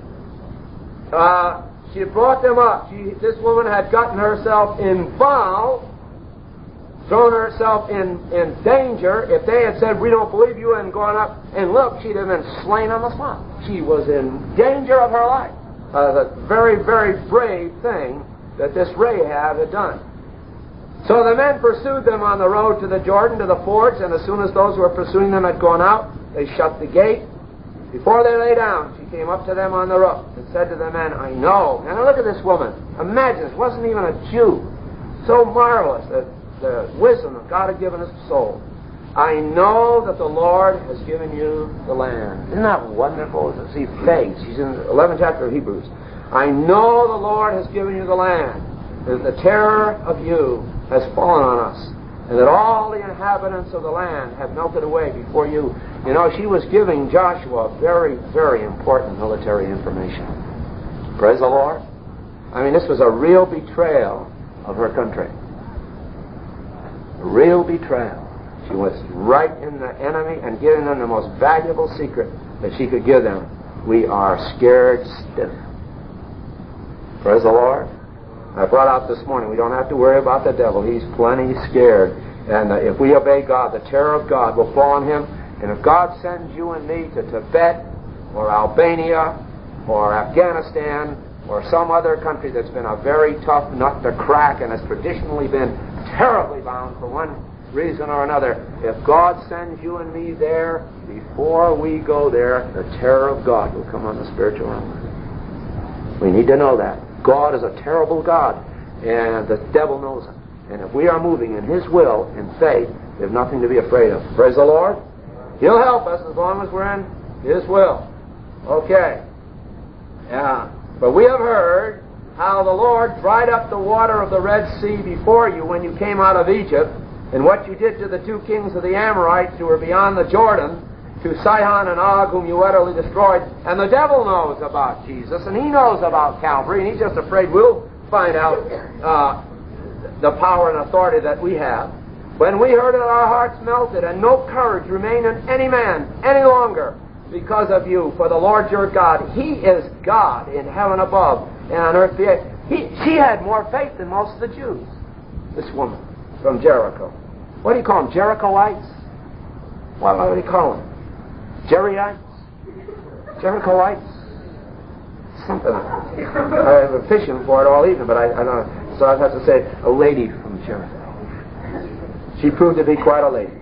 Uh, she brought them up. She, this woman had gotten herself involved, thrown herself in, in danger. If they had said, "We don't believe you," and gone up and looked, she'd have been slain on the spot. She was in danger of her life. Uh, the very, very brave thing that this Rahab had done. So the men pursued them on the road to the Jordan, to the fords, and as soon as those who were pursuing them had gone out, they shut the gate. Before they lay down, she came up to them on the roof and said to the men, I know. Now look at this woman. Imagine, this wasn't even a Jew. So marvelous, that the wisdom that God had given his soul. I know that the Lord has given you the land. Isn't that wonderful? See, faith. She's in the eleventh chapter of Hebrews. I know the Lord has given you the land, that the terror of you has fallen on us, and that all the inhabitants of the land have melted away before you. You know, she was giving Joshua very, very important military information. Praise the Lord. I mean, this was a real betrayal of her country. A real betrayal. She was right in the enemy and giving them the most valuable secret that she could give them. We are scared stiff. Praise the Lord. I brought out this morning, we don't have to worry about the devil. He's plenty scared. And uh, if we obey God, the terror of God will fall on him. And if God sends you and me to Tibet or Albania or Afghanistan or some other country that's been a very tough nut to crack and has traditionally been terribly bound for one reason or another, if God sends you and me there, before we go there, the terror of God will come on the spiritual realm. We need to know that. God is a terrible God, and the devil knows it. And if we are moving in his will, in faith, we have nothing to be afraid of. Praise the Lord. He'll help us as long as we're in his will. Okay. Yeah. But we have heard how the Lord dried up the water of the Red Sea before you when you came out of Egypt, and what you did to the two kings of the Amorites who were beyond the Jordan, to Sihon and Og, whom you utterly destroyed. And the devil knows about Jesus, and he knows about Calvary, and he's just afraid we'll find out uh, the power and authority that we have. When we heard it, our hearts melted, and no courage remained in any man any longer because of you. For the Lord your God, he is God in heaven above and on earth beneath. He, she had more faith than most of the Jews, this woman from Jericho. What do you call them? Jerichoites? What, what do you call them? Jerryites? Jerichoites? Something. I've been fishing for it all evening, but I, I don't know. So I'd have to say, a lady from Jericho. She proved to be quite a lady.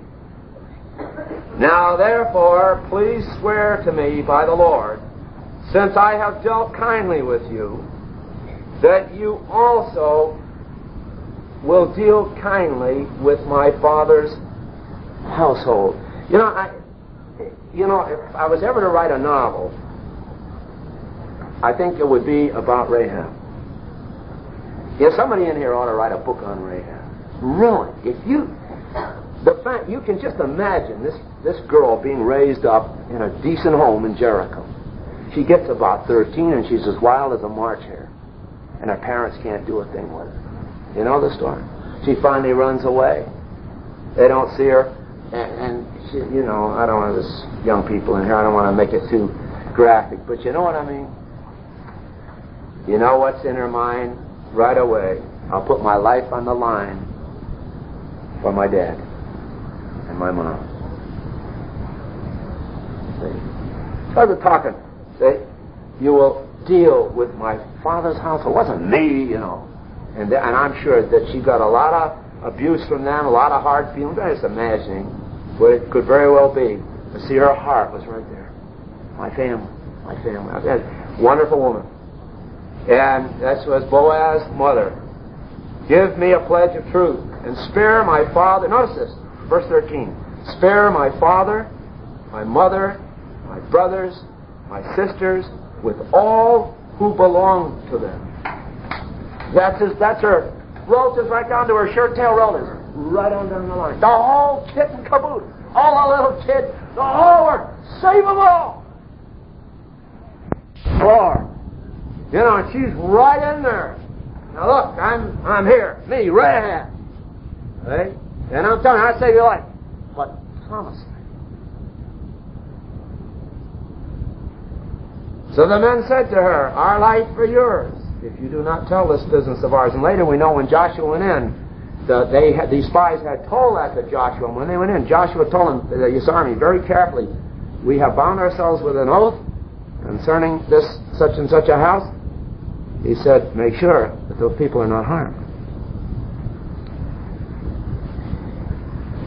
Now, therefore, please swear to me by the Lord, since I have dealt kindly with you, that you also will deal kindly with my father's household. You know, I, you know, if I was ever to write a novel, I think it would be about Rahab. Yeah, somebody in here ought to write a book on Rahab. Really, if you, the fact you can just imagine this this girl being raised up in a decent home in Jericho. She gets about thirteen and she's as wild as a March hare, and her parents can't do a thing with her. You know the story. She finally runs away. They don't see her, and, and she, you know, I don't want this young people in here. I don't want to make it too graphic, but you know what I mean. You know what's in her mind right away? I'll put my life on the line for my dad and my mom. See? So they're talking. See? You will deal with my father's house. It wasn't me, you know. And, th- and I'm sure that she got a lot of abuse from them, a lot of hard feelings. I'm just imagining what it could very well be. But see, her heart was right there. My family. My family. A wonderful woman. And that was Boaz's mother. Give me a pledge of truth and spare my father. Notice this, verse thirteen. Spare my father, my mother, my brothers, my sisters, with all who belong to them. That's his, that's her relatives right down to her shirt tail relatives. Right on down the line. The whole kit and caboodle. All the little kids. The whole world. Save them all. Lord. You know, and she's right in there. Now look, I'm I'm here. Me, Rahab. Right? And I'm telling you, I'd save your life. But promise me. So the men said to her, our life for yours, if you do not tell this business of ours. And later we know when Joshua went in, the, they had, these spies had told that to Joshua. And when they went in, Joshua told them, his army, very carefully, we have bound ourselves with an oath concerning this such and such a house. He said, make sure that those people are not harmed.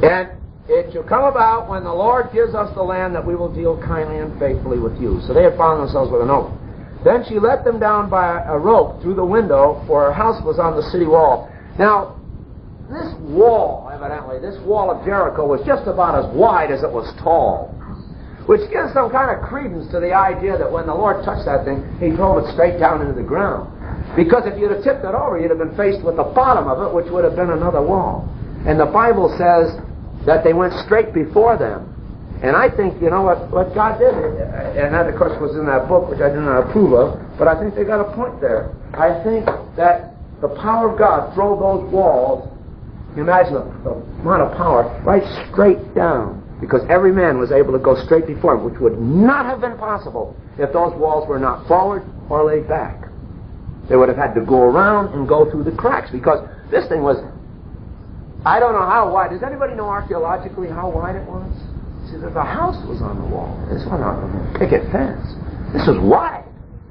And it shall come about when the Lord gives us the land that we will deal kindly and faithfully with you. So they had found themselves with an oath. Then she let them down by a rope through the window, for her house was on the city wall. Now, this wall, evidently, this wall of Jericho was just about as wide as it was tall, which gives some kind of credence to the idea that when the Lord touched that thing, He drove it straight down into the ground. Because if you'd have tipped it over, you'd have been faced with the bottom of it, which would have been another wall. And the Bible says that they went straight before them. And I think, you know, what, what God did, and that, of course, was in that book, which I do not approve of, but I think they got a point there. I think that the power of God drove those walls, you imagine the, the amount of power, right straight down. Because every man was able to go straight before him, which would not have been possible if those walls were not forward or laid back. They would have had to go around and go through the cracks, because this thing was, I don't know how wide. Does anybody know archaeologically how wide it was? See, the house was on the wall. This wasn't a picket fence. This was wide.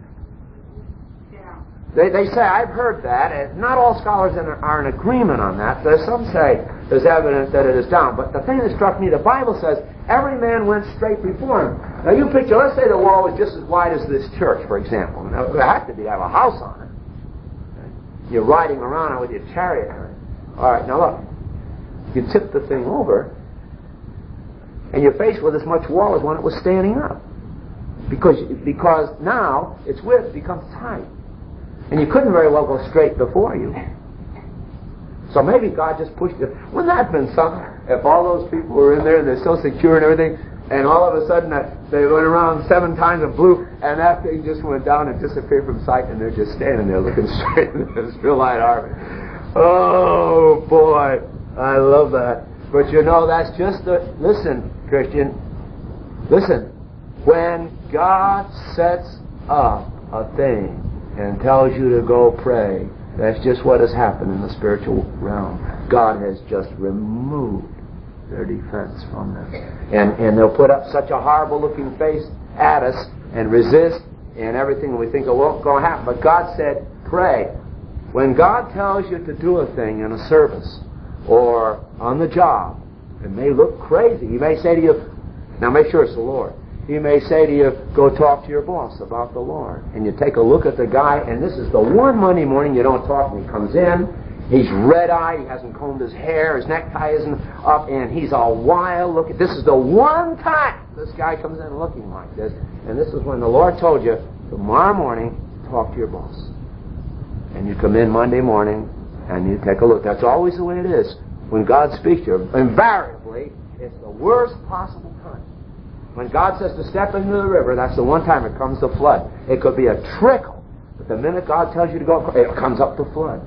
Yeah. They, they say, I've heard that, and not all scholars in, are in agreement on that. There's some say there's evidence that it is down. But the thing that struck me, the Bible says, every man went straight before him. Now you picture, let's say the wall was just as wide as this church, for example. Now, it had to be, have a house on it. You're riding around with your chariot. All right, now look. You tip the thing over, and you're faced with as much wall as when it was standing up. Because, because now its width becomes tight. And you couldn't very well go straight before you. So maybe God just pushed it. Wouldn't that have been something? If all those people were in there and they're so secure and everything, and all of a sudden that they went around seven times and blew, and that thing just went down and disappeared from sight, and they're just standing there looking straight into this real light army. Oh, boy. I love that. But you know, that's just the... Listen, Christian. Listen. When God sets up a thing and tells you to go pray, that's just what has happened in the spiritual realm. God has just removed their defense from them. And, and they'll put up such a horrible-looking face at us and resist and everything, and we think, oh, well, it's going to happen. But God said, pray. When God tells you to do a thing in a service, or on the job, it may look crazy. He may say to you, now make sure it's the Lord. He may say to you, go talk to your boss about the Lord. And you take a look at the guy, and this is the one Monday morning you don't talk, and he comes in, he's red-eyed, he hasn't combed his hair, his necktie isn't up, and he's all wild looking. This is the one time this guy comes in looking like this, and this is when the Lord told you, tomorrow morning, talk to your boss. And you come in Monday morning, and you take a look. That's always the way it is. When God speaks to you, invariably, it's the worst possible time. When God says to step into the river, that's the one time it comes to flood. It could be a trickle, but the minute God tells you to go, it comes up to flood.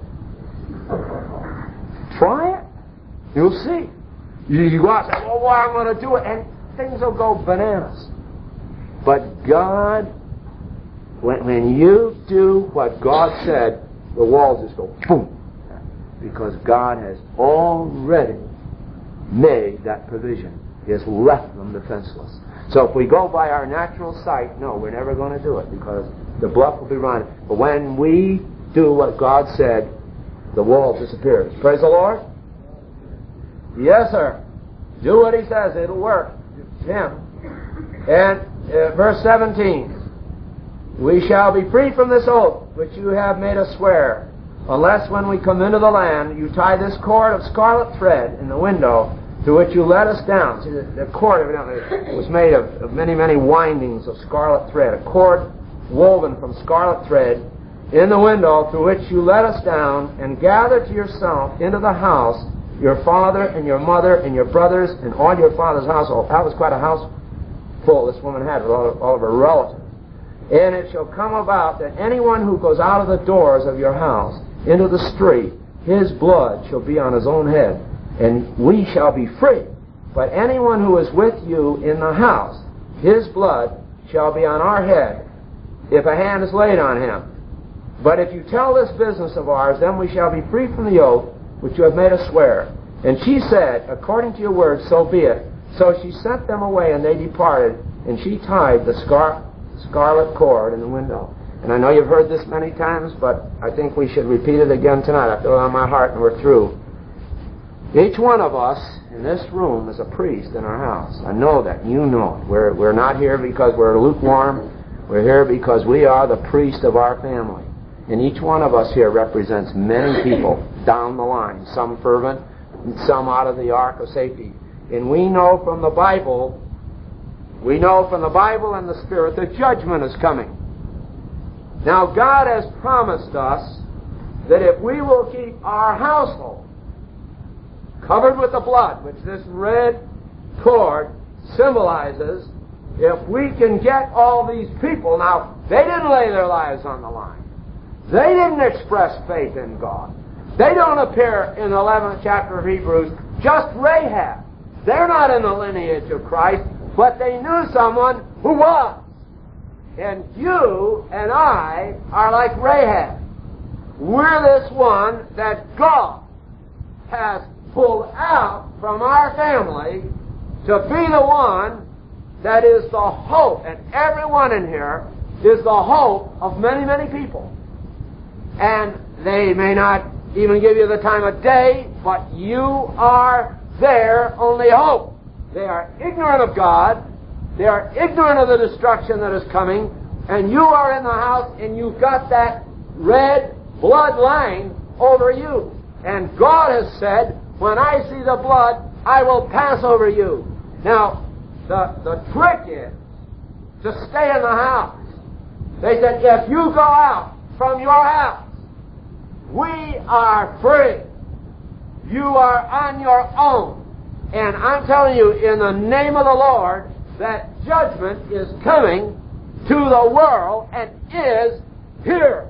Try it. You'll see. You, you go out and say, well, well, I'm going to do it, and things will go bananas. But God, when, when you do what God said, the walls just go boom. Because God has already made that provision. He has left them defenseless. So if we go by our natural sight, no, we're never going to do it, because the bluff will be run. But when we do what God said, the wall disappears. Praise the Lord. Yes, sir. Do what He says. It'll work. It's Him. And uh, verse seventeen. We shall be free from this oath which you have made us swear, unless when we come into the land you tie this cord of scarlet thread in the window through which you let us down. See, the, the cord evidently was made of, of many, many windings of scarlet thread. A cord woven from scarlet thread in the window through which you let us down, and gather to yourself into the house your father and your mother and your brothers and all your father's household. That was quite a house full this woman had with all of, all of her relatives. And it shall come about that anyone who goes out of the doors of your house into the street, his blood shall be on his own head, and we shall be free. But anyone who is with you in the house, his blood shall be on our head, if a hand is laid on him. But if you tell this business of ours, then we shall be free from the oath which you have made us swear. And she said, according to your word, so be it. So she sent them away, and they departed, and she tied the scar- scarlet cord in the window. And I know you've heard this many times, but I think we should repeat it again tonight. I feel it on my heart, and we're through. Each one of us in this room is a priest in our house. I know that. You know it. We're, we're not here because we're lukewarm. We're here because we are the priest of our family. And each one of us here represents many people down the line. Some fervent, some out of the ark of safety. And we know from the Bible, we know from the Bible and the Spirit that judgment is coming. Now God has promised us that if we will keep our household covered with the blood, which this red cord symbolizes, if we can get all these people, now, they didn't lay their lives on the line. They didn't express faith in God. They don't appear in the eleventh chapter of Hebrews, just Rahab. They're not in the lineage of Christ, but they knew someone who was. And you and I are like Rahab. We're this one that God has pulled out from our family to be the one that is the hope, and everyone in here is the hope of many, many people. And they may not even give you the time of day, but you are their only hope. They are ignorant of God. They are ignorant of the destruction that is coming, and you are in the house, and you've got that red blood line over you. And God has said, when I see the blood, I will pass over you. Now, the, the trick is to stay in the house. They said, if you go out from your house, we are free. You are on your own. And I'm telling you, in the name of the Lord, that judgment is coming to the world and is here.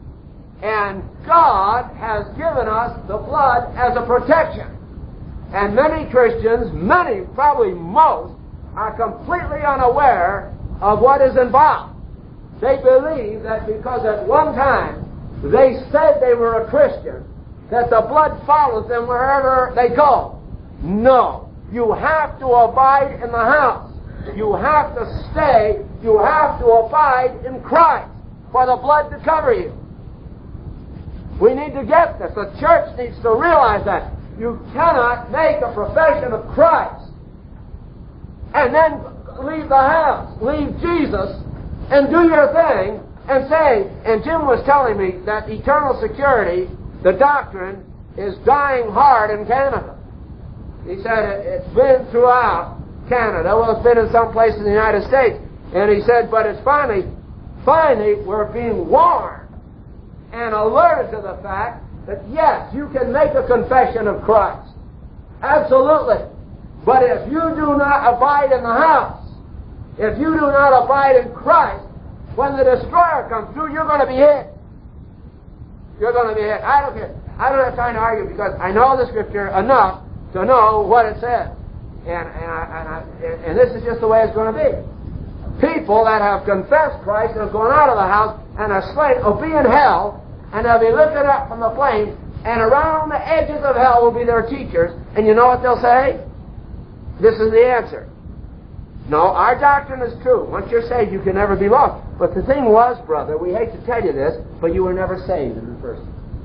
And God has given us the blood as a protection. And many Christians, many, probably most, are completely unaware of what is involved. They believe that because at one time they said they were a Christian, that the blood follows them wherever they go. No. You have to abide in the house. You have to stay. You have to abide in Christ for the blood to cover you. We need to get this. The church needs to realize that. You cannot make a profession of Christ and then leave the house, leave Jesus, and do your thing and say, and Jim was telling me that eternal security, the doctrine, is dying hard in Canada. He said it's been throughout Canada. Well, it's been in some places in the United States. And he said, but it's finally, finally, we're being warned and alerted to the fact that, yes, you can make a confession of Christ. Absolutely. But if you do not abide in the house, if you do not abide in Christ, when the destroyer comes through, you're going to be hit. You're going to be hit. I don't care. I don't have time to argue because I know the Scripture enough to know what it says. And, and, I, and, I, and this is just the way it's going to be. People that have confessed Christ and have gone out of the house and are slain will be in hell, and they'll be lifted up from the flames, and around the edges of hell will be their teachers. And you know what they'll say? This is the answer. No, our doctrine is true. Once you're saved, you can never be lost. But the thing was, brother, we hate to tell you this, but you were never saved in the first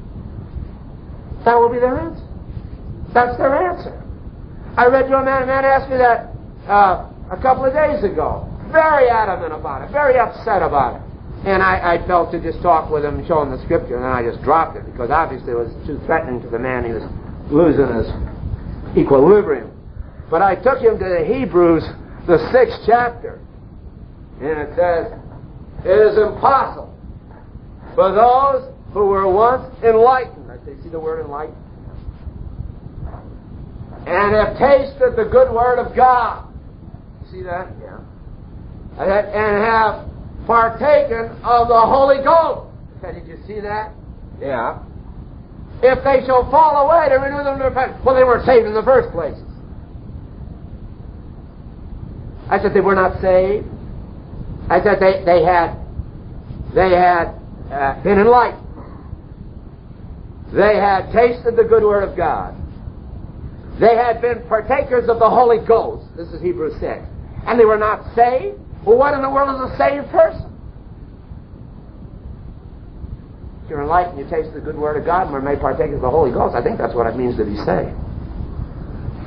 place. That will be their answer. That's their answer. I read to a man, a man asked me that uh, a couple of days ago. Very adamant about it, very upset about it. And I, I felt to just talk with him and show him the Scripture, and then I just dropped it because obviously it was too threatening to the man. He was losing his equilibrium. But I took him to the Hebrews, the sixth chapter, and it says, it is impossible for those who were once enlightened. I say, see the word enlightened? And have tasted the good word of God. See that? Yeah. And have partaken of the Holy Ghost. Did you see that? Yeah. If they shall fall away, to renew them to repentance. Well, they weren't saved in the first place. I said they were not saved. I said they, they had they had uh, been enlightened. They had tasted the good word of God. They had been partakers of the Holy Ghost. This is Hebrews six. And they were not saved? Well, what in the world is a saved person? If you're enlightened, you taste the good word of God and were made partakers of the Holy Ghost. I think that's what it means to be saved.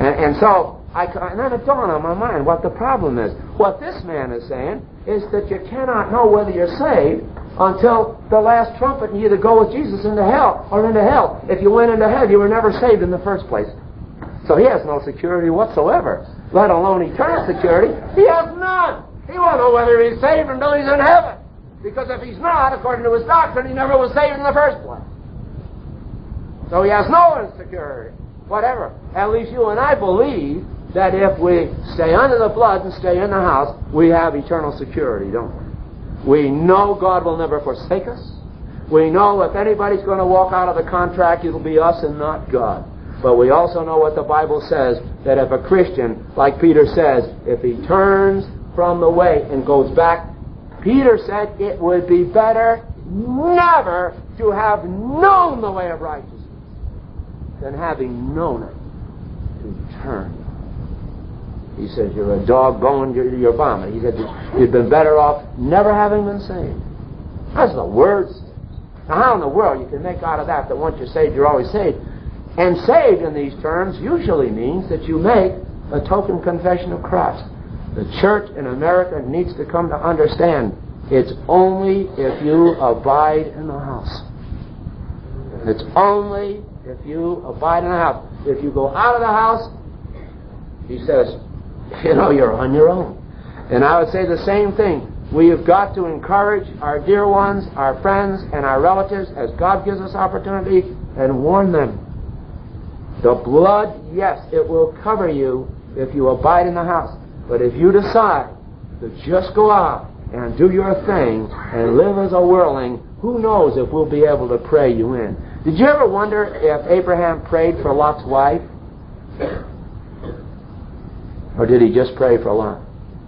And, and so, I, and then it dawned on my mind what the problem is. What this man is saying is that you cannot know whether you're saved until the last trumpet, and you either go with Jesus into hell or into hell. If you went into hell, you were never saved in the first place. So he has no security whatsoever, let alone eternal security. He has none. He won't know whether he's saved until he's in heaven. Because if he's not, according to his doctrine, he never was saved in the first place. So he has no insecurity, whatever. At least you and I believe that if we stay under the blood and stay in the house, we have eternal security, don't we? We know God will never forsake us. We know if anybody's going to walk out of the contract, it'll be us and not God. But we also know what the Bible says, that if a Christian, like Peter says, if he turns from the way and goes back, Peter said it would be better never to have known the way of righteousness than having known it to turn. He says, you're a dog going to your vomit. He said, you'd been better off never having been saved. That's the words. Now, how in the world you can make out of that that once you're saved, you're always saved? And saved in these terms usually means that you make a token confession of Christ. The church in America needs to come to understand it's only if you abide in the house. It's only if you abide in the house. If you go out of the house, he says, you know, you're on your own. And I would say the same thing. We have got to encourage our dear ones, our friends, and our relatives as God gives us opportunity, and warn them. The blood, yes, it will cover you if you abide in the house. But if you decide to just go out and do your thing and live as a worldling, who knows if we'll be able to pray you in. Did you ever wonder if Abraham prayed for Lot's wife? Or did he just pray for Lot?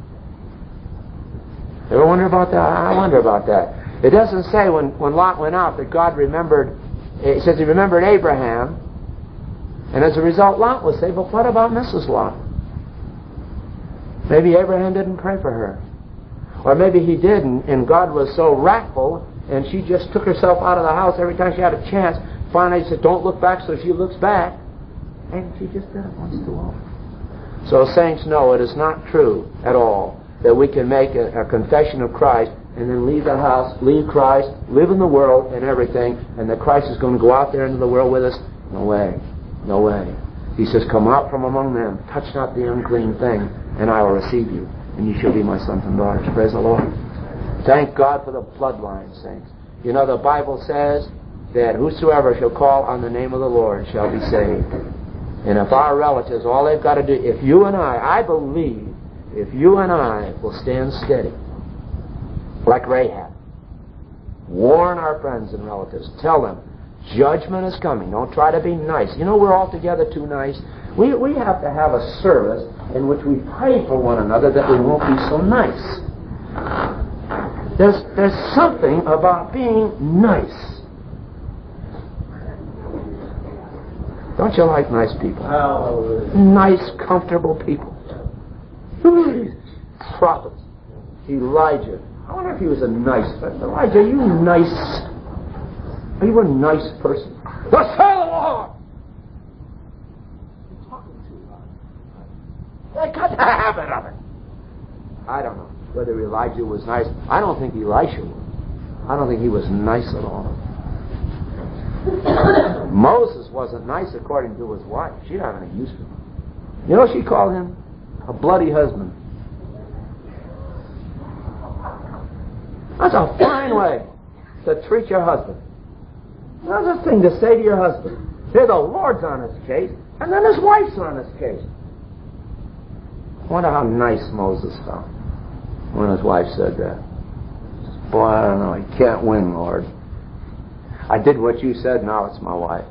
Ever wonder about that? I wonder about that. It doesn't say when, when Lot went out that God remembered, it says he remembered Abraham, and as a result Lot was saved. But what about Missus Lot? Maybe Abraham didn't pray for her. Or maybe he did, and, and God was so wrathful, and she just took herself out of the house every time she had a chance. Finally he said, don't look back, so she looks back. And she just did it once too often. So saints, no, it is not true at all that we can make a, a confession of Christ and then leave the house, leave Christ, live in the world and everything, and that Christ is going to go out there into the world with us. No way. No way. He says, come out from among them, touch not the unclean thing, and I will receive you, and you shall be my sons and daughters. Praise the Lord. Thank God for the bloodline, saints. You know, the Bible says that whosoever shall call on the name of the Lord shall be saved. And if our relatives, all they've got to do, if you and I, I believe, if you and I will stand steady, like Rahab, warn our friends and relatives, tell them, judgment is coming. Don't try to be nice. You know, we're altogether too nice. We, we have to have a service in which we pray for one another that we won't be so nice. There's, there's something about being nice. Don't you like nice people? Hallelujah. Nice, comfortable people. Prophets. Elijah. I wonder if he was a nice person. Elijah, are you nice? Are you a nice person? Thus say the Lord! You're talking too loud. They got the habit of it. I don't know whether Elijah was nice. I don't think Elisha was. I don't think he was nice at all. Moses wasn't nice according to his wife. She didn't have any use for him. You know, she called him a bloody husband. That's a fine way to treat your husband. That's a thing to say to your husband. Say the Lord's on his case, and then his wife's on his case. I wonder how nice Moses felt when his wife said that. Boy, I don't know. He can't win, Lord. I did what you said, now it's my wife.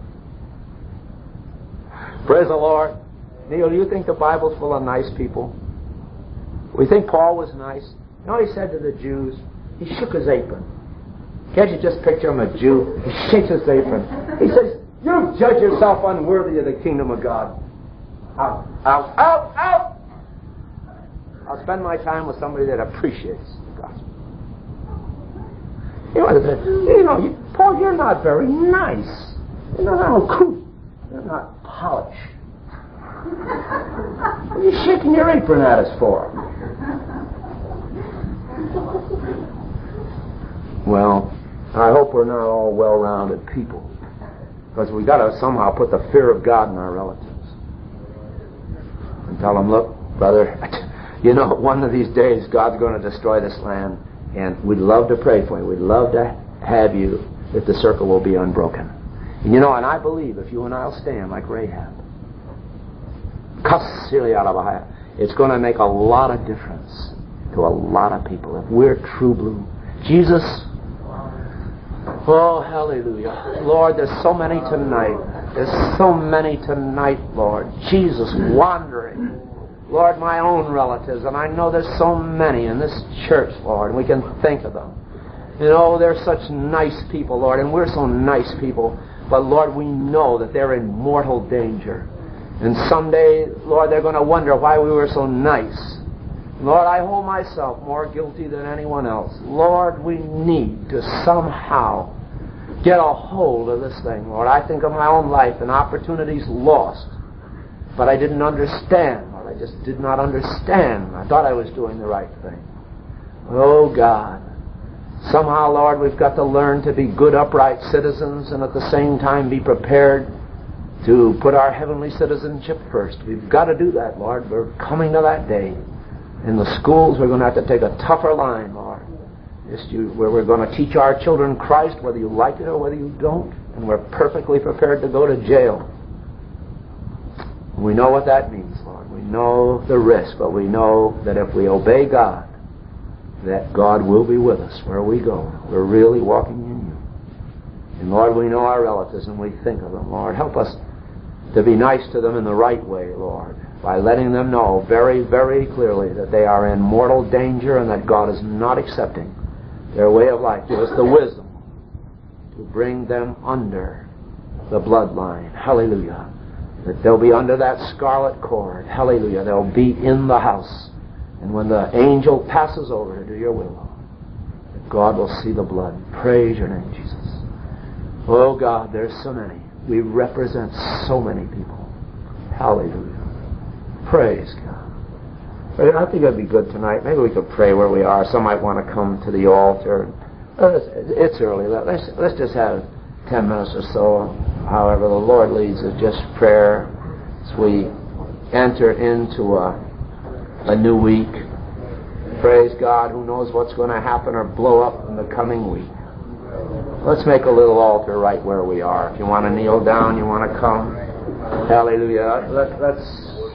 Praise the Lord. Neil, do you think the Bible's full of nice people? We think Paul was nice. You know what he said to the Jews? He shook his apron. Can't you just picture him, a Jew? He shakes his apron. He says, you judge yourself unworthy of the kingdom of God. Out, out, out, out! I'll spend my time with somebody that appreciates the gospel. You know, you know you, Paul, you're not very nice. You're not uncouth. You're not polished. What are you shaking your apron at us for? Well, I hope we're not all well-rounded people, because we got to somehow put the fear of God in our relatives and tell them, look, brother, you know, one of these days God's going to destroy this land, and we'd love to pray for you. We'd love to have you if the circle will be unbroken. And you know, and I believe if you and I'll stand like Rahab, it's going to make a lot of difference to a lot of people if we're true blue. Jesus, oh, hallelujah. Lord, there's so many tonight. There's so many tonight, Lord. Jesus, wandering. Lord, my own relatives, and I know there's so many in this church, Lord, and we can think of them. You know, they're such nice people, Lord, and we're so nice people, but Lord, we know that they're in mortal danger. And someday, Lord, they're going to wonder why we were so nice. Lord, I hold myself more guilty than anyone else. Lord, we need to somehow get a hold of this thing, Lord. I think of my own life and opportunities lost, but I didn't understand. I just did not understand. I thought I was doing the right thing. Oh, God. Somehow, Lord, we've got to learn to be good, upright citizens and at the same time be prepared to put our heavenly citizenship first. We've got to do that, Lord. We're coming to that day. In the schools, we're going to have to take a tougher line, Lord. Just you, where we're going to teach our children Christ, whether you like it or whether you don't. And we're perfectly prepared to go to jail. We know what that means, Lord. We know the risk, but we know that if we obey God, that God will be with us where we go. We're really walking in you. And Lord, we know our relatives and we think of them. Lord, help us to be nice to them in the right way, Lord, by letting them know very, very clearly that they are in mortal danger and that God is not accepting their way of life. Give us the wisdom to bring them under the bloodline. Hallelujah. That they'll be under that scarlet cord. Hallelujah. They'll be in the house. And when the angel passes over to do your will, God will see the blood. Praise your name, Jesus. Oh, God, there's so many. We represent so many people. Hallelujah. Praise God. I think it'd be good tonight. Maybe we could pray where we are. Some might want to come to the altar. It's early. Let's, let's just have ten minutes or so. However the Lord leads us, just prayer as we enter into a, a new week. Praise God, who knows what's going to happen or blow up in the coming week. Let's make a little altar right where we are. If you want to kneel down, you want to come. Hallelujah. Let, let's...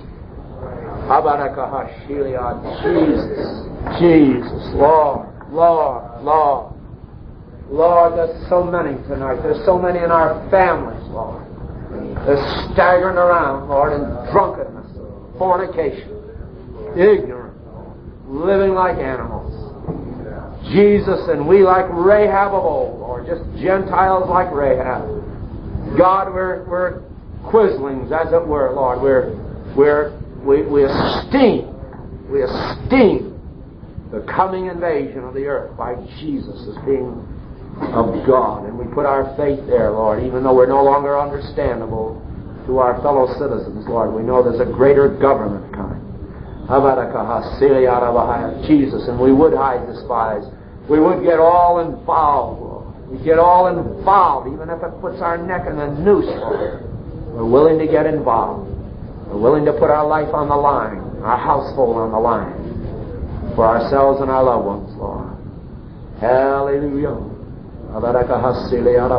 Jesus, Jesus, Lord, Lord, Lord. Lord, there's so many tonight. There's so many in our families, Lord. They're staggering around, Lord, in drunkenness, fornication, ignorant, living like animals. Jesus, and we like Rahab of old, Lord, just Gentiles like Rahab. God, we're we're quislings, as it were, Lord. We're we're we we esteem we esteem the coming invasion of the earth by Jesus as being of God, and we put our faith there, Lord, even though we're no longer understandable to our fellow citizens, Lord. We know there's a greater government coming. Jesus, and we would hide, despise. We would get all involved, Lord. We get all involved, even if it puts our neck in a noose, Lord. We're willing to get involved. We're willing to put our life on the line, our household on the line, for ourselves and our loved ones, Lord. Hallelujah. Hallelujah,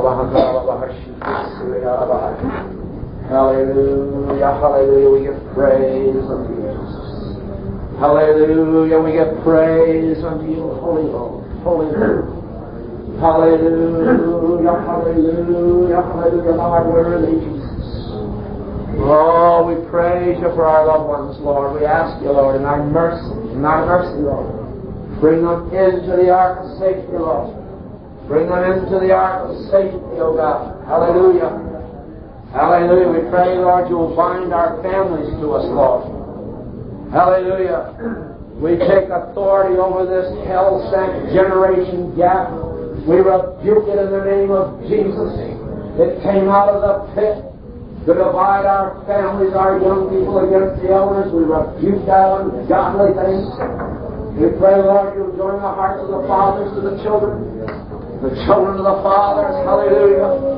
hallelujah, we give praise unto you, Jesus. Hallelujah, we give praise unto you, Holy Lord, Holy Lord. Hallelujah, hallelujah, hallelujah, thou art worthy, Jesus. Oh, we praise you for our loved ones, Lord. We ask you, Lord, in thy mercy, in thy mercy, Lord, bring them into the ark of safety, Lord. Bring them into the ark of safety, O God. Hallelujah. Hallelujah. We pray, Lord, you will bind our families to us, Lord. Hallelujah. We take authority over this hell-sent generation gap. We rebuke it in the name of Jesus. It came out of the pit. to divide our families, our young people against the elders. We rebuke that ungodly thing. We pray, Lord, you'll join the hearts of the fathers to the children, the children to the fathers. Hallelujah.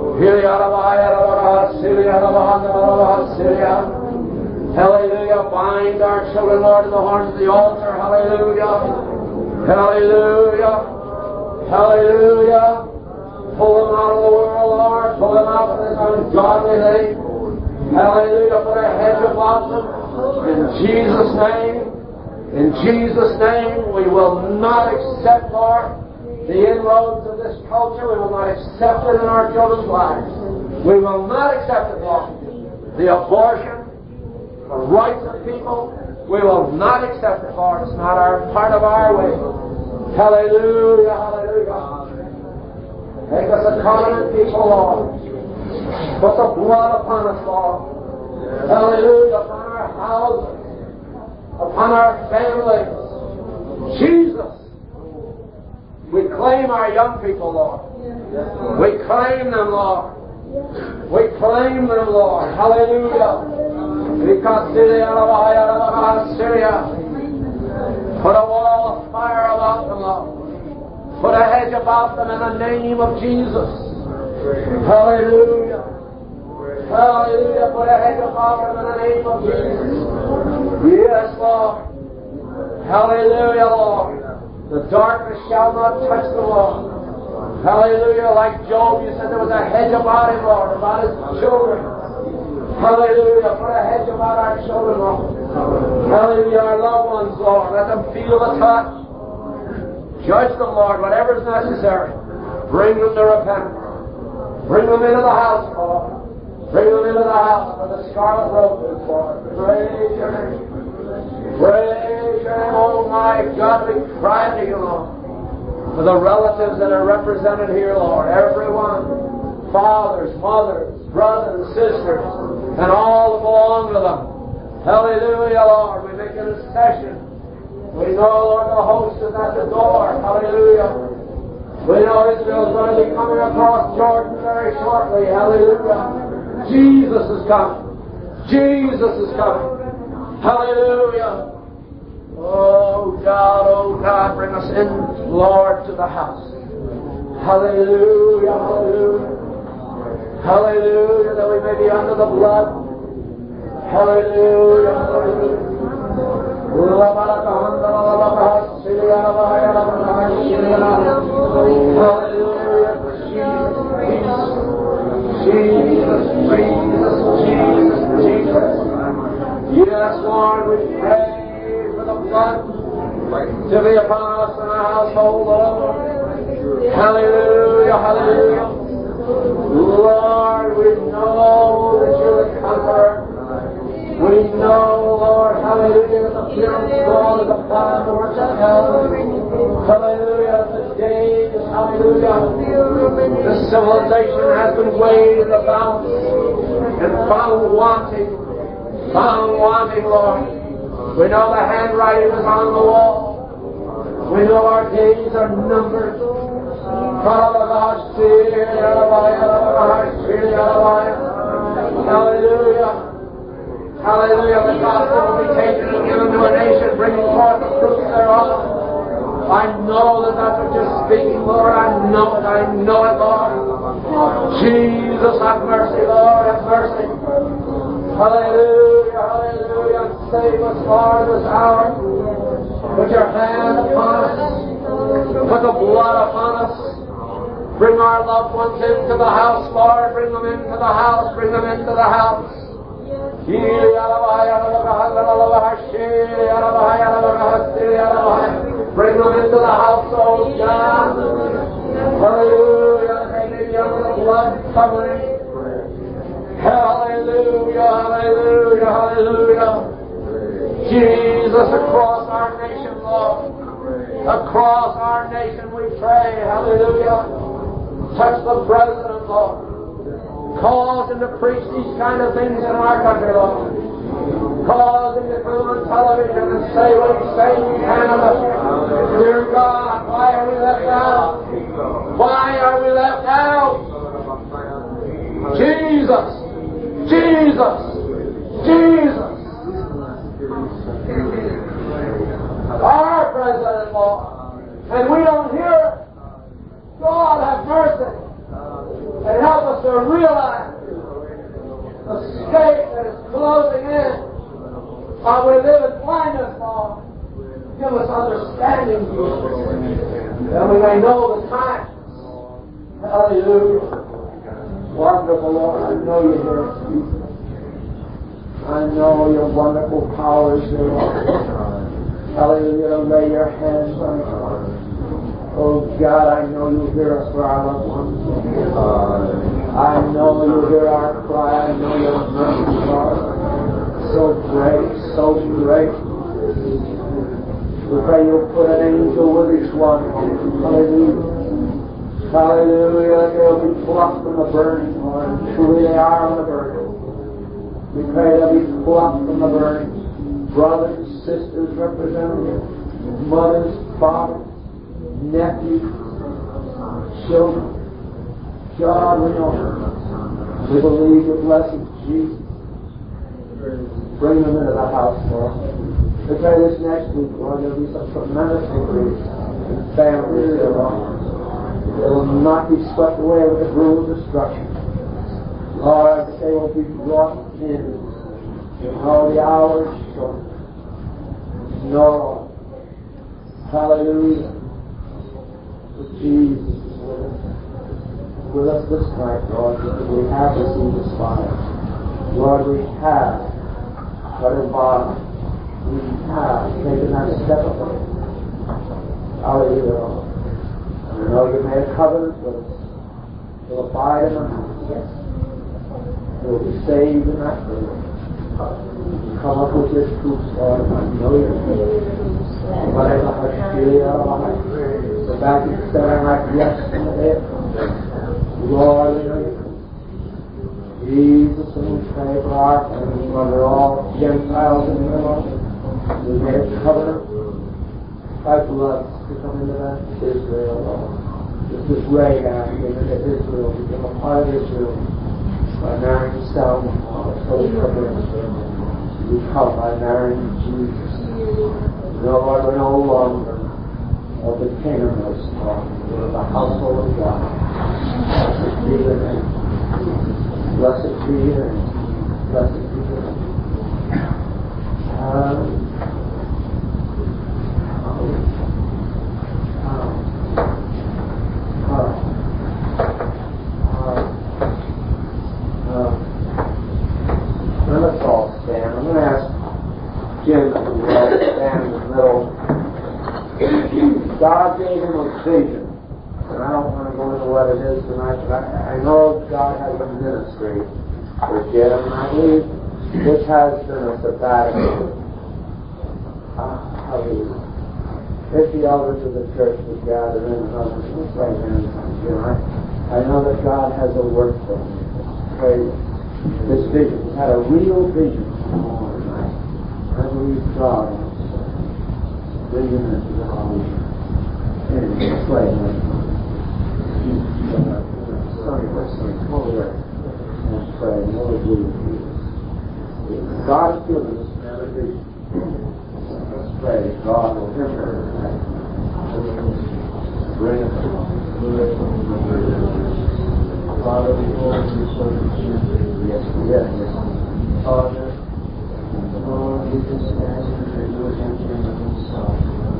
Hallelujah. Bind our children, Lord, to the horns of the altar. Hallelujah. Hallelujah. Hallelujah. Pull them out of the world, Lord. Pull them out of this ungodly thing. Hallelujah. Put a hedge about them. In Jesus' name. In Jesus' name, we will not accept, Lord, the inroads of this culture. We will not accept it in our children's lives. We will not accept it, Lord. The abortion, the rights of people, we will not accept it, Lord. It's not our part of our way. Hallelujah, hallelujah. Make us a covenant people, Lord. Put the blood upon us, Lord. Hallelujah, upon our houses, upon our families. Jesus. We claim our young people, Lord. We claim them, Lord. We claim them, Lord. Hallelujah. Put a wall of fire about them, Lord. Put a hedge about them in the name of Jesus. Hallelujah. Hallelujah. Put a hedge about them in the name of Jesus. Yes, Lord. Hallelujah, Lord. The darkness shall not touch the Lord. Hallelujah. Like Job, you said there was a hedge about him, Lord, about his children. Hallelujah. Put a hedge about our children, Lord. Hallelujah. Our loved ones, Lord. Let them feel the touch. Judge them, Lord, whatever is necessary. Bring them to repentance. Bring them into the house, Lord. Bring them into the house for the scarlet roses, Lord. Praise your name. Praise your name. Oh, my God, we cry to you, Lord. For the relatives that are represented here, Lord. Everyone. Fathers, mothers, brothers, sisters, and all that belong to them. Hallelujah, Lord. We make an intercession. We know, Lord, the host is at the door. Hallelujah. We know Israel is going to be coming across Jordan very shortly. Hallelujah. Jesus is coming. Jesus is coming. Hallelujah. Oh, God, oh, God, bring us in, Lord, to the house. Hallelujah, hallelujah. Hallelujah, that we may be under the blood. Hallelujah, hallelujah. Jesus, Jesus, Jesus, Jesus. Yes, Lord, we pray for the blood to be upon us in our household, Lord. Hallelujah, hallelujah. Lord, we know that you're the comforter. We know, Lord, hallelujah, that the fear of God is upon the works of hell. Hallelujah, the days, hallelujah, the civilization has been weighed in the balance and found wanting, found wanting, Lord. We know the handwriting is on the wall. We know our days are numbered. Hallelujah. Hallelujah. The gospel will be taken and given to a nation, bringing forth the fruits thereof. I know that that's what you're speaking, Lord. I know it. I know it, Lord. Jesus, have mercy, Lord. Have mercy. Hallelujah. Hallelujah. Save us, Lord, this hour. Put your hand upon us. Put the blood upon us. Bring our loved ones into the house, Lord. Bring them into the house. Bring them into the house. Bring them into the household, God. Hallelujah. They may be under the blood covering. Hallelujah, hallelujah, hallelujah. Jesus, across our nation, Lord. Across our nation we pray. Hallelujah. Touch the president, Lord. Cause him to preach these kind of things in our country, Lord. Cause him to come on television and say what he's saying in Canada. Dear God, why are we left out? Why are we left out? Jesus, Jesus! Jesus! Our president-in-law. And we don't hear it. God have mercy. And help us to realize the state that is closing in. While we live in blindness, Lord, give us understanding, that we may know the times. Hallelujah. Wonderful, Lord. I know you're here, Jesus. I know your wonderful powers here, Lord. Hallelujah. Lay your hands on us. Oh God, I know you hear us for our loved ones. I know you hear our cry. I know your mercy, Lord. So great, so great. We pray you'll put an angel with each one. Hallelujah. Hallelujah. They'll be plucked from the burning, Lord. Truly they are on the burning. We pray they'll be plucked from the burning. Brothers, sisters, representatives, mothers, fathers, nephews, children. God, we know. We believe your blessing, Jesus. Bring them into the house, Lord. We pray this next week, Lord, there'll be some tremendous increase in families, Lord. They will not be swept away with the brutal destruction. Lord, they will be brought in. You know the hours short. No. Hallelujah. Jesus is with us. With us this night, Lord, because we have received His fire. Lord, we have got His body. We have taken that step of faith. Hallelujah, Lord. I know you made a covenant with us. You'll abide in the house. Yes. You'll be saved in that day. Come up with your truth, Lord. I know you're here. Whatever Hashira, the back is staring like yes in the day. Lord, I know you're here. Jesus, and we pray for our families, Lord. We're all Gentiles in here, Lord. We made a covenant by blood to come into that Israel, Lord. This is Rahab, came into Israel, became a part of Israel by marrying Salmon, so we come in. We come by marrying Jesus. No, Lord, we're no longer of the Canaanites, Lord. We're of the household of God. Blessed be the name. Blessed be the name. Blessed be the name. Um, Let's all stand. I'm going to ask Jim to stand in the middle. God gave him a vision, and I don't want to go into what it is tonight, but I, I know God has a ministry for Jim, and I believe this has been a sabbatical. Uh, hallelujah. If the elders of the church would gather in and others, let's lay hands on Jim. I, I know that God has a work for him. Praise this vision. He's had a real vision tonight. I believe God wants to bring him into the house. And let's lay hands on him. Sorry, let's say, hold it. And pray. Lord, we God has given us another vision. Let's pray. God will hear her tonight. Bring us to Father, we hold you so that you yes, yes, yes. Father, Lord, we just ask that you would enter into himself.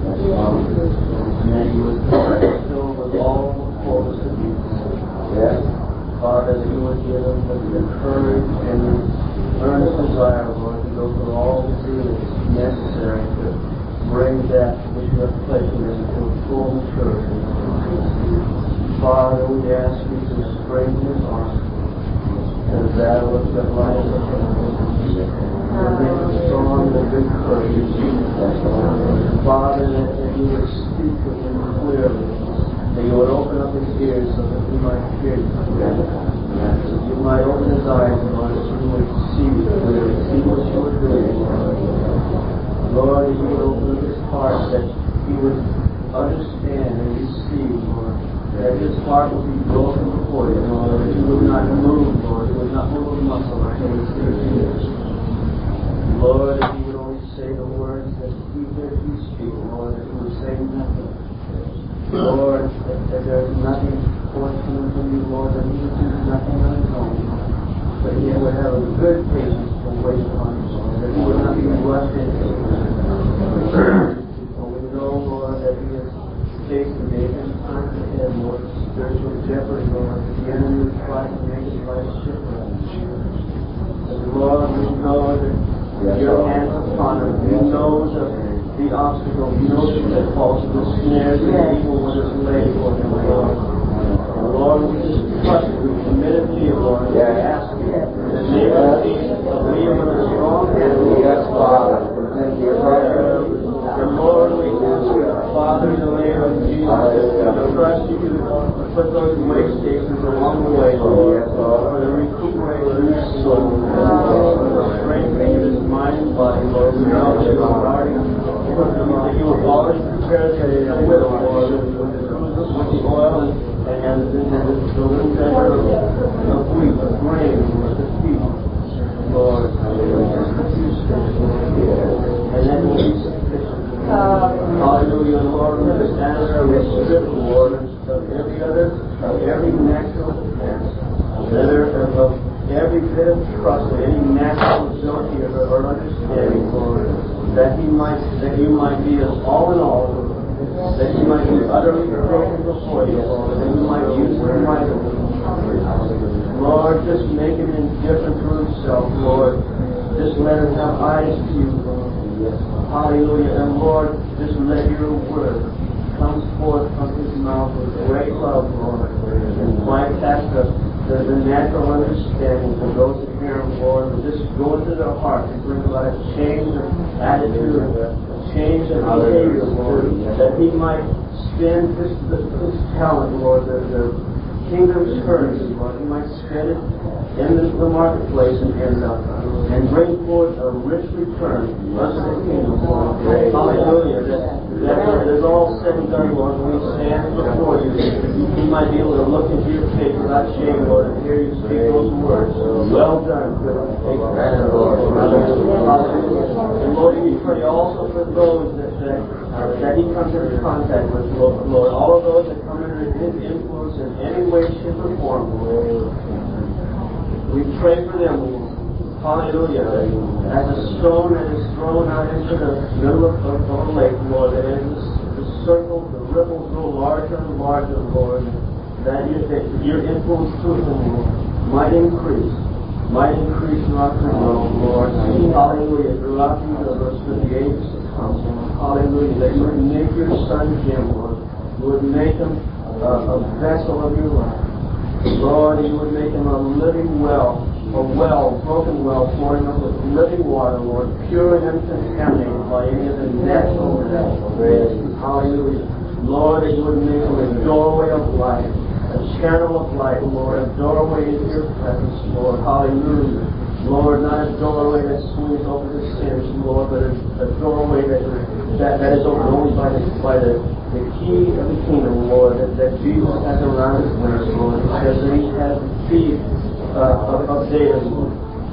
And you would fill with all the fullness of you. Yes. Father, that you would give him the courage and the earnest desire, Lord, to go through all the zeal necessary to bring that which you have placed in him to full maturity. Father, we ask you to strengthen his arm to the battle that lies ahead of him. And make him strong and good courage. Father, that you would speak to him clearly, that you would open up his ears so that he might hear you. That you might open his eyes, Lord, that you would see clearly, see what you are doing, Lord. Lord, that you would open up his heart, that he would understand and receive, Lord. That his heart would be broken before you, Lord. That you would not move, Lord. You would not full of muscle pains. Lord, if he would only say the words that he hears you speak, Lord, that he would say nothing. Lord, that, that there's nothing fortunate from you, Lord, that he would do nothing on his own, but he would have a good patience to wait upon you, Lord, that he would not be rushed into it. We know, Lord, that he is facing Nathan's time ahead, Lord, spiritual jeopardy, Lord, that the enemy would try to make his life shipwreck. Lord, we know that your hands upon him. He knows of the obstacles. He knows the pitfalls and the snares and the evil one is laid for him, Lord. And Lord, we just trust you. We commit it to you, Lord. We ask you in the name of Jesus to lead him with a strong hand. Yes, Father. And Lord, we ask you, Father, in the name of Jesus, to trust you to put those way stations along the way, Lord, for the recuperation of his soul, for the strengthening of his mind and body, Lord. We know that you have already, that you have already prepared the widow, Lord, with the oil and, and, and the little measure of wheat, of grain, with the feet, Lord. And then will be sufficient. Hallelujah, Lord. We just ask for your strip, Lord, of every other, of every natural defense, of every bit of trust, of any natural ability or, or understanding, Lord, that he might, that you might be us all in all, that you might be utterly broken before you, Lord, that you might use him mightily. Lord, just make him indifferent to himself, Lord. Just let him have eyes to you, Lord. Hallelujah. And Lord, just let your word come forth from his mouth with great love, Lord, and bypass the, the, the natural understanding of those that hear him, Lord, and just go into their heart and bring about a change of attitude, a change of behavior, Lord, that he might spend his, his talent, Lord, the, the kingdom's currency, Lord, he might spend it in the, the marketplace and, and, uh, and bring forth a rich return unto the kingdom, Lord. Hallelujah. That, that when it is all said and done, Lord, when we stand before you, you might be able to look into your face without shame, Lord, and hear you speak those words. Well done, good and faithful servant, Lord. Hallelujah. And Lord, we pray also for those that, that, uh, that he comes into contact with, Lord. All of those that come under his influence in any way, shape, or form, Lord. We pray for them, hallelujah, as a stone that is thrown out into the middle of, of, of a lake, Lord, that as the, the circle, the ripples grow larger and larger, Lord, that, you, that your influence through them, Lord, might increase, might increase throughout the world, Lord, hallelujah, throughout the universe for the ages to come, hallelujah, that you would make your son Jim, Lord, you would make him a, a vessel of your life. Lord, you would make him a living well, a well, broken well, pouring up with living water, Lord, pure and uncontaminated by any of the natural methods. Hallelujah. Lord, that you would make him a doorway of life, a channel of light, Lord, a doorway into your presence, Lord. Hallelujah. Lord, not a doorway that swings over the sins, Lord, but a, a doorway that, that that is opened only by the by the, the key of the kingdom, Lord, that, that Jesus has around his waist, Lord. He says that he has the key uh, of, of David, Lord.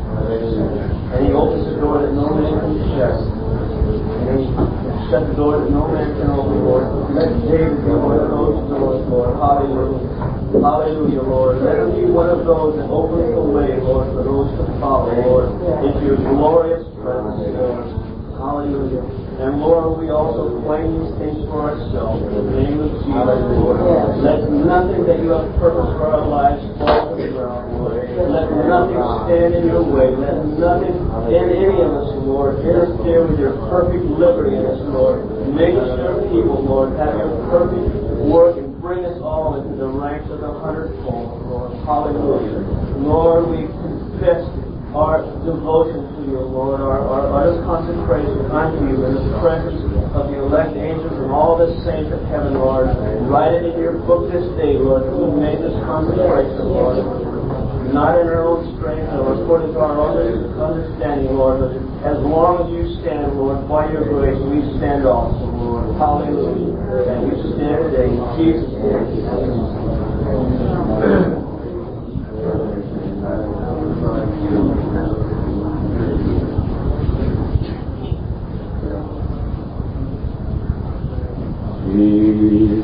And he opens the door that no man can shut. And he shut the door that no man can open, Lord. Let David be one of those doors, Lord. Hallelujah. Hallelujah, Lord. Let him be one of those that opens the way, Lord, for those to follow, Lord, into your glorious presence, Lord. Hallelujah. And Lord, we also claim these things for ourselves in the name of Jesus, Lord. Let nothing that you have purposed for our lives fall to the ground, Lord. Let nothing stand in your way. Let nothing in any of us, Lord, interfere with your perfect liberty in us, Lord. Make us your people, Lord. Have your perfect work and bring us all into the ranks of the hundredfold, Lord. Hallelujah. Lord, we confess our devotion to you, Lord, our, our utter consecration unto you in the presence of the elect angels and all the saints of heaven, Lord. Write it in your book this day, Lord, that we made this consecration, Lord. Not in our own strength or according to our own understanding, Lord, but as long as you stand, Lord, by your grace, we stand also, Lord. Hallelujah. And we stand today in Jesus' name.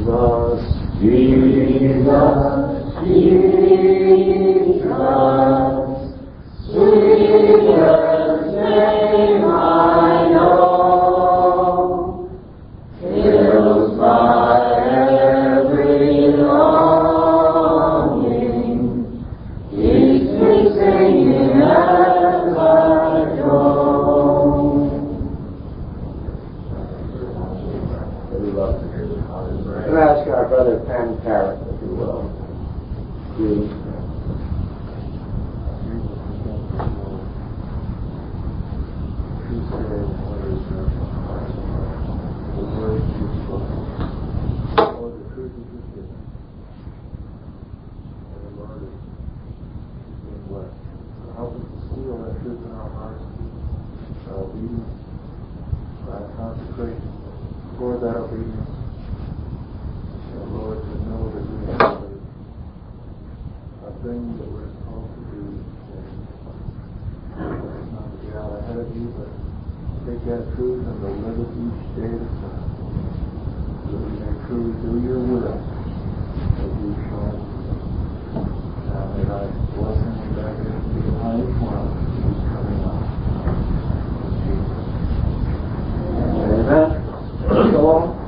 Amen. So long.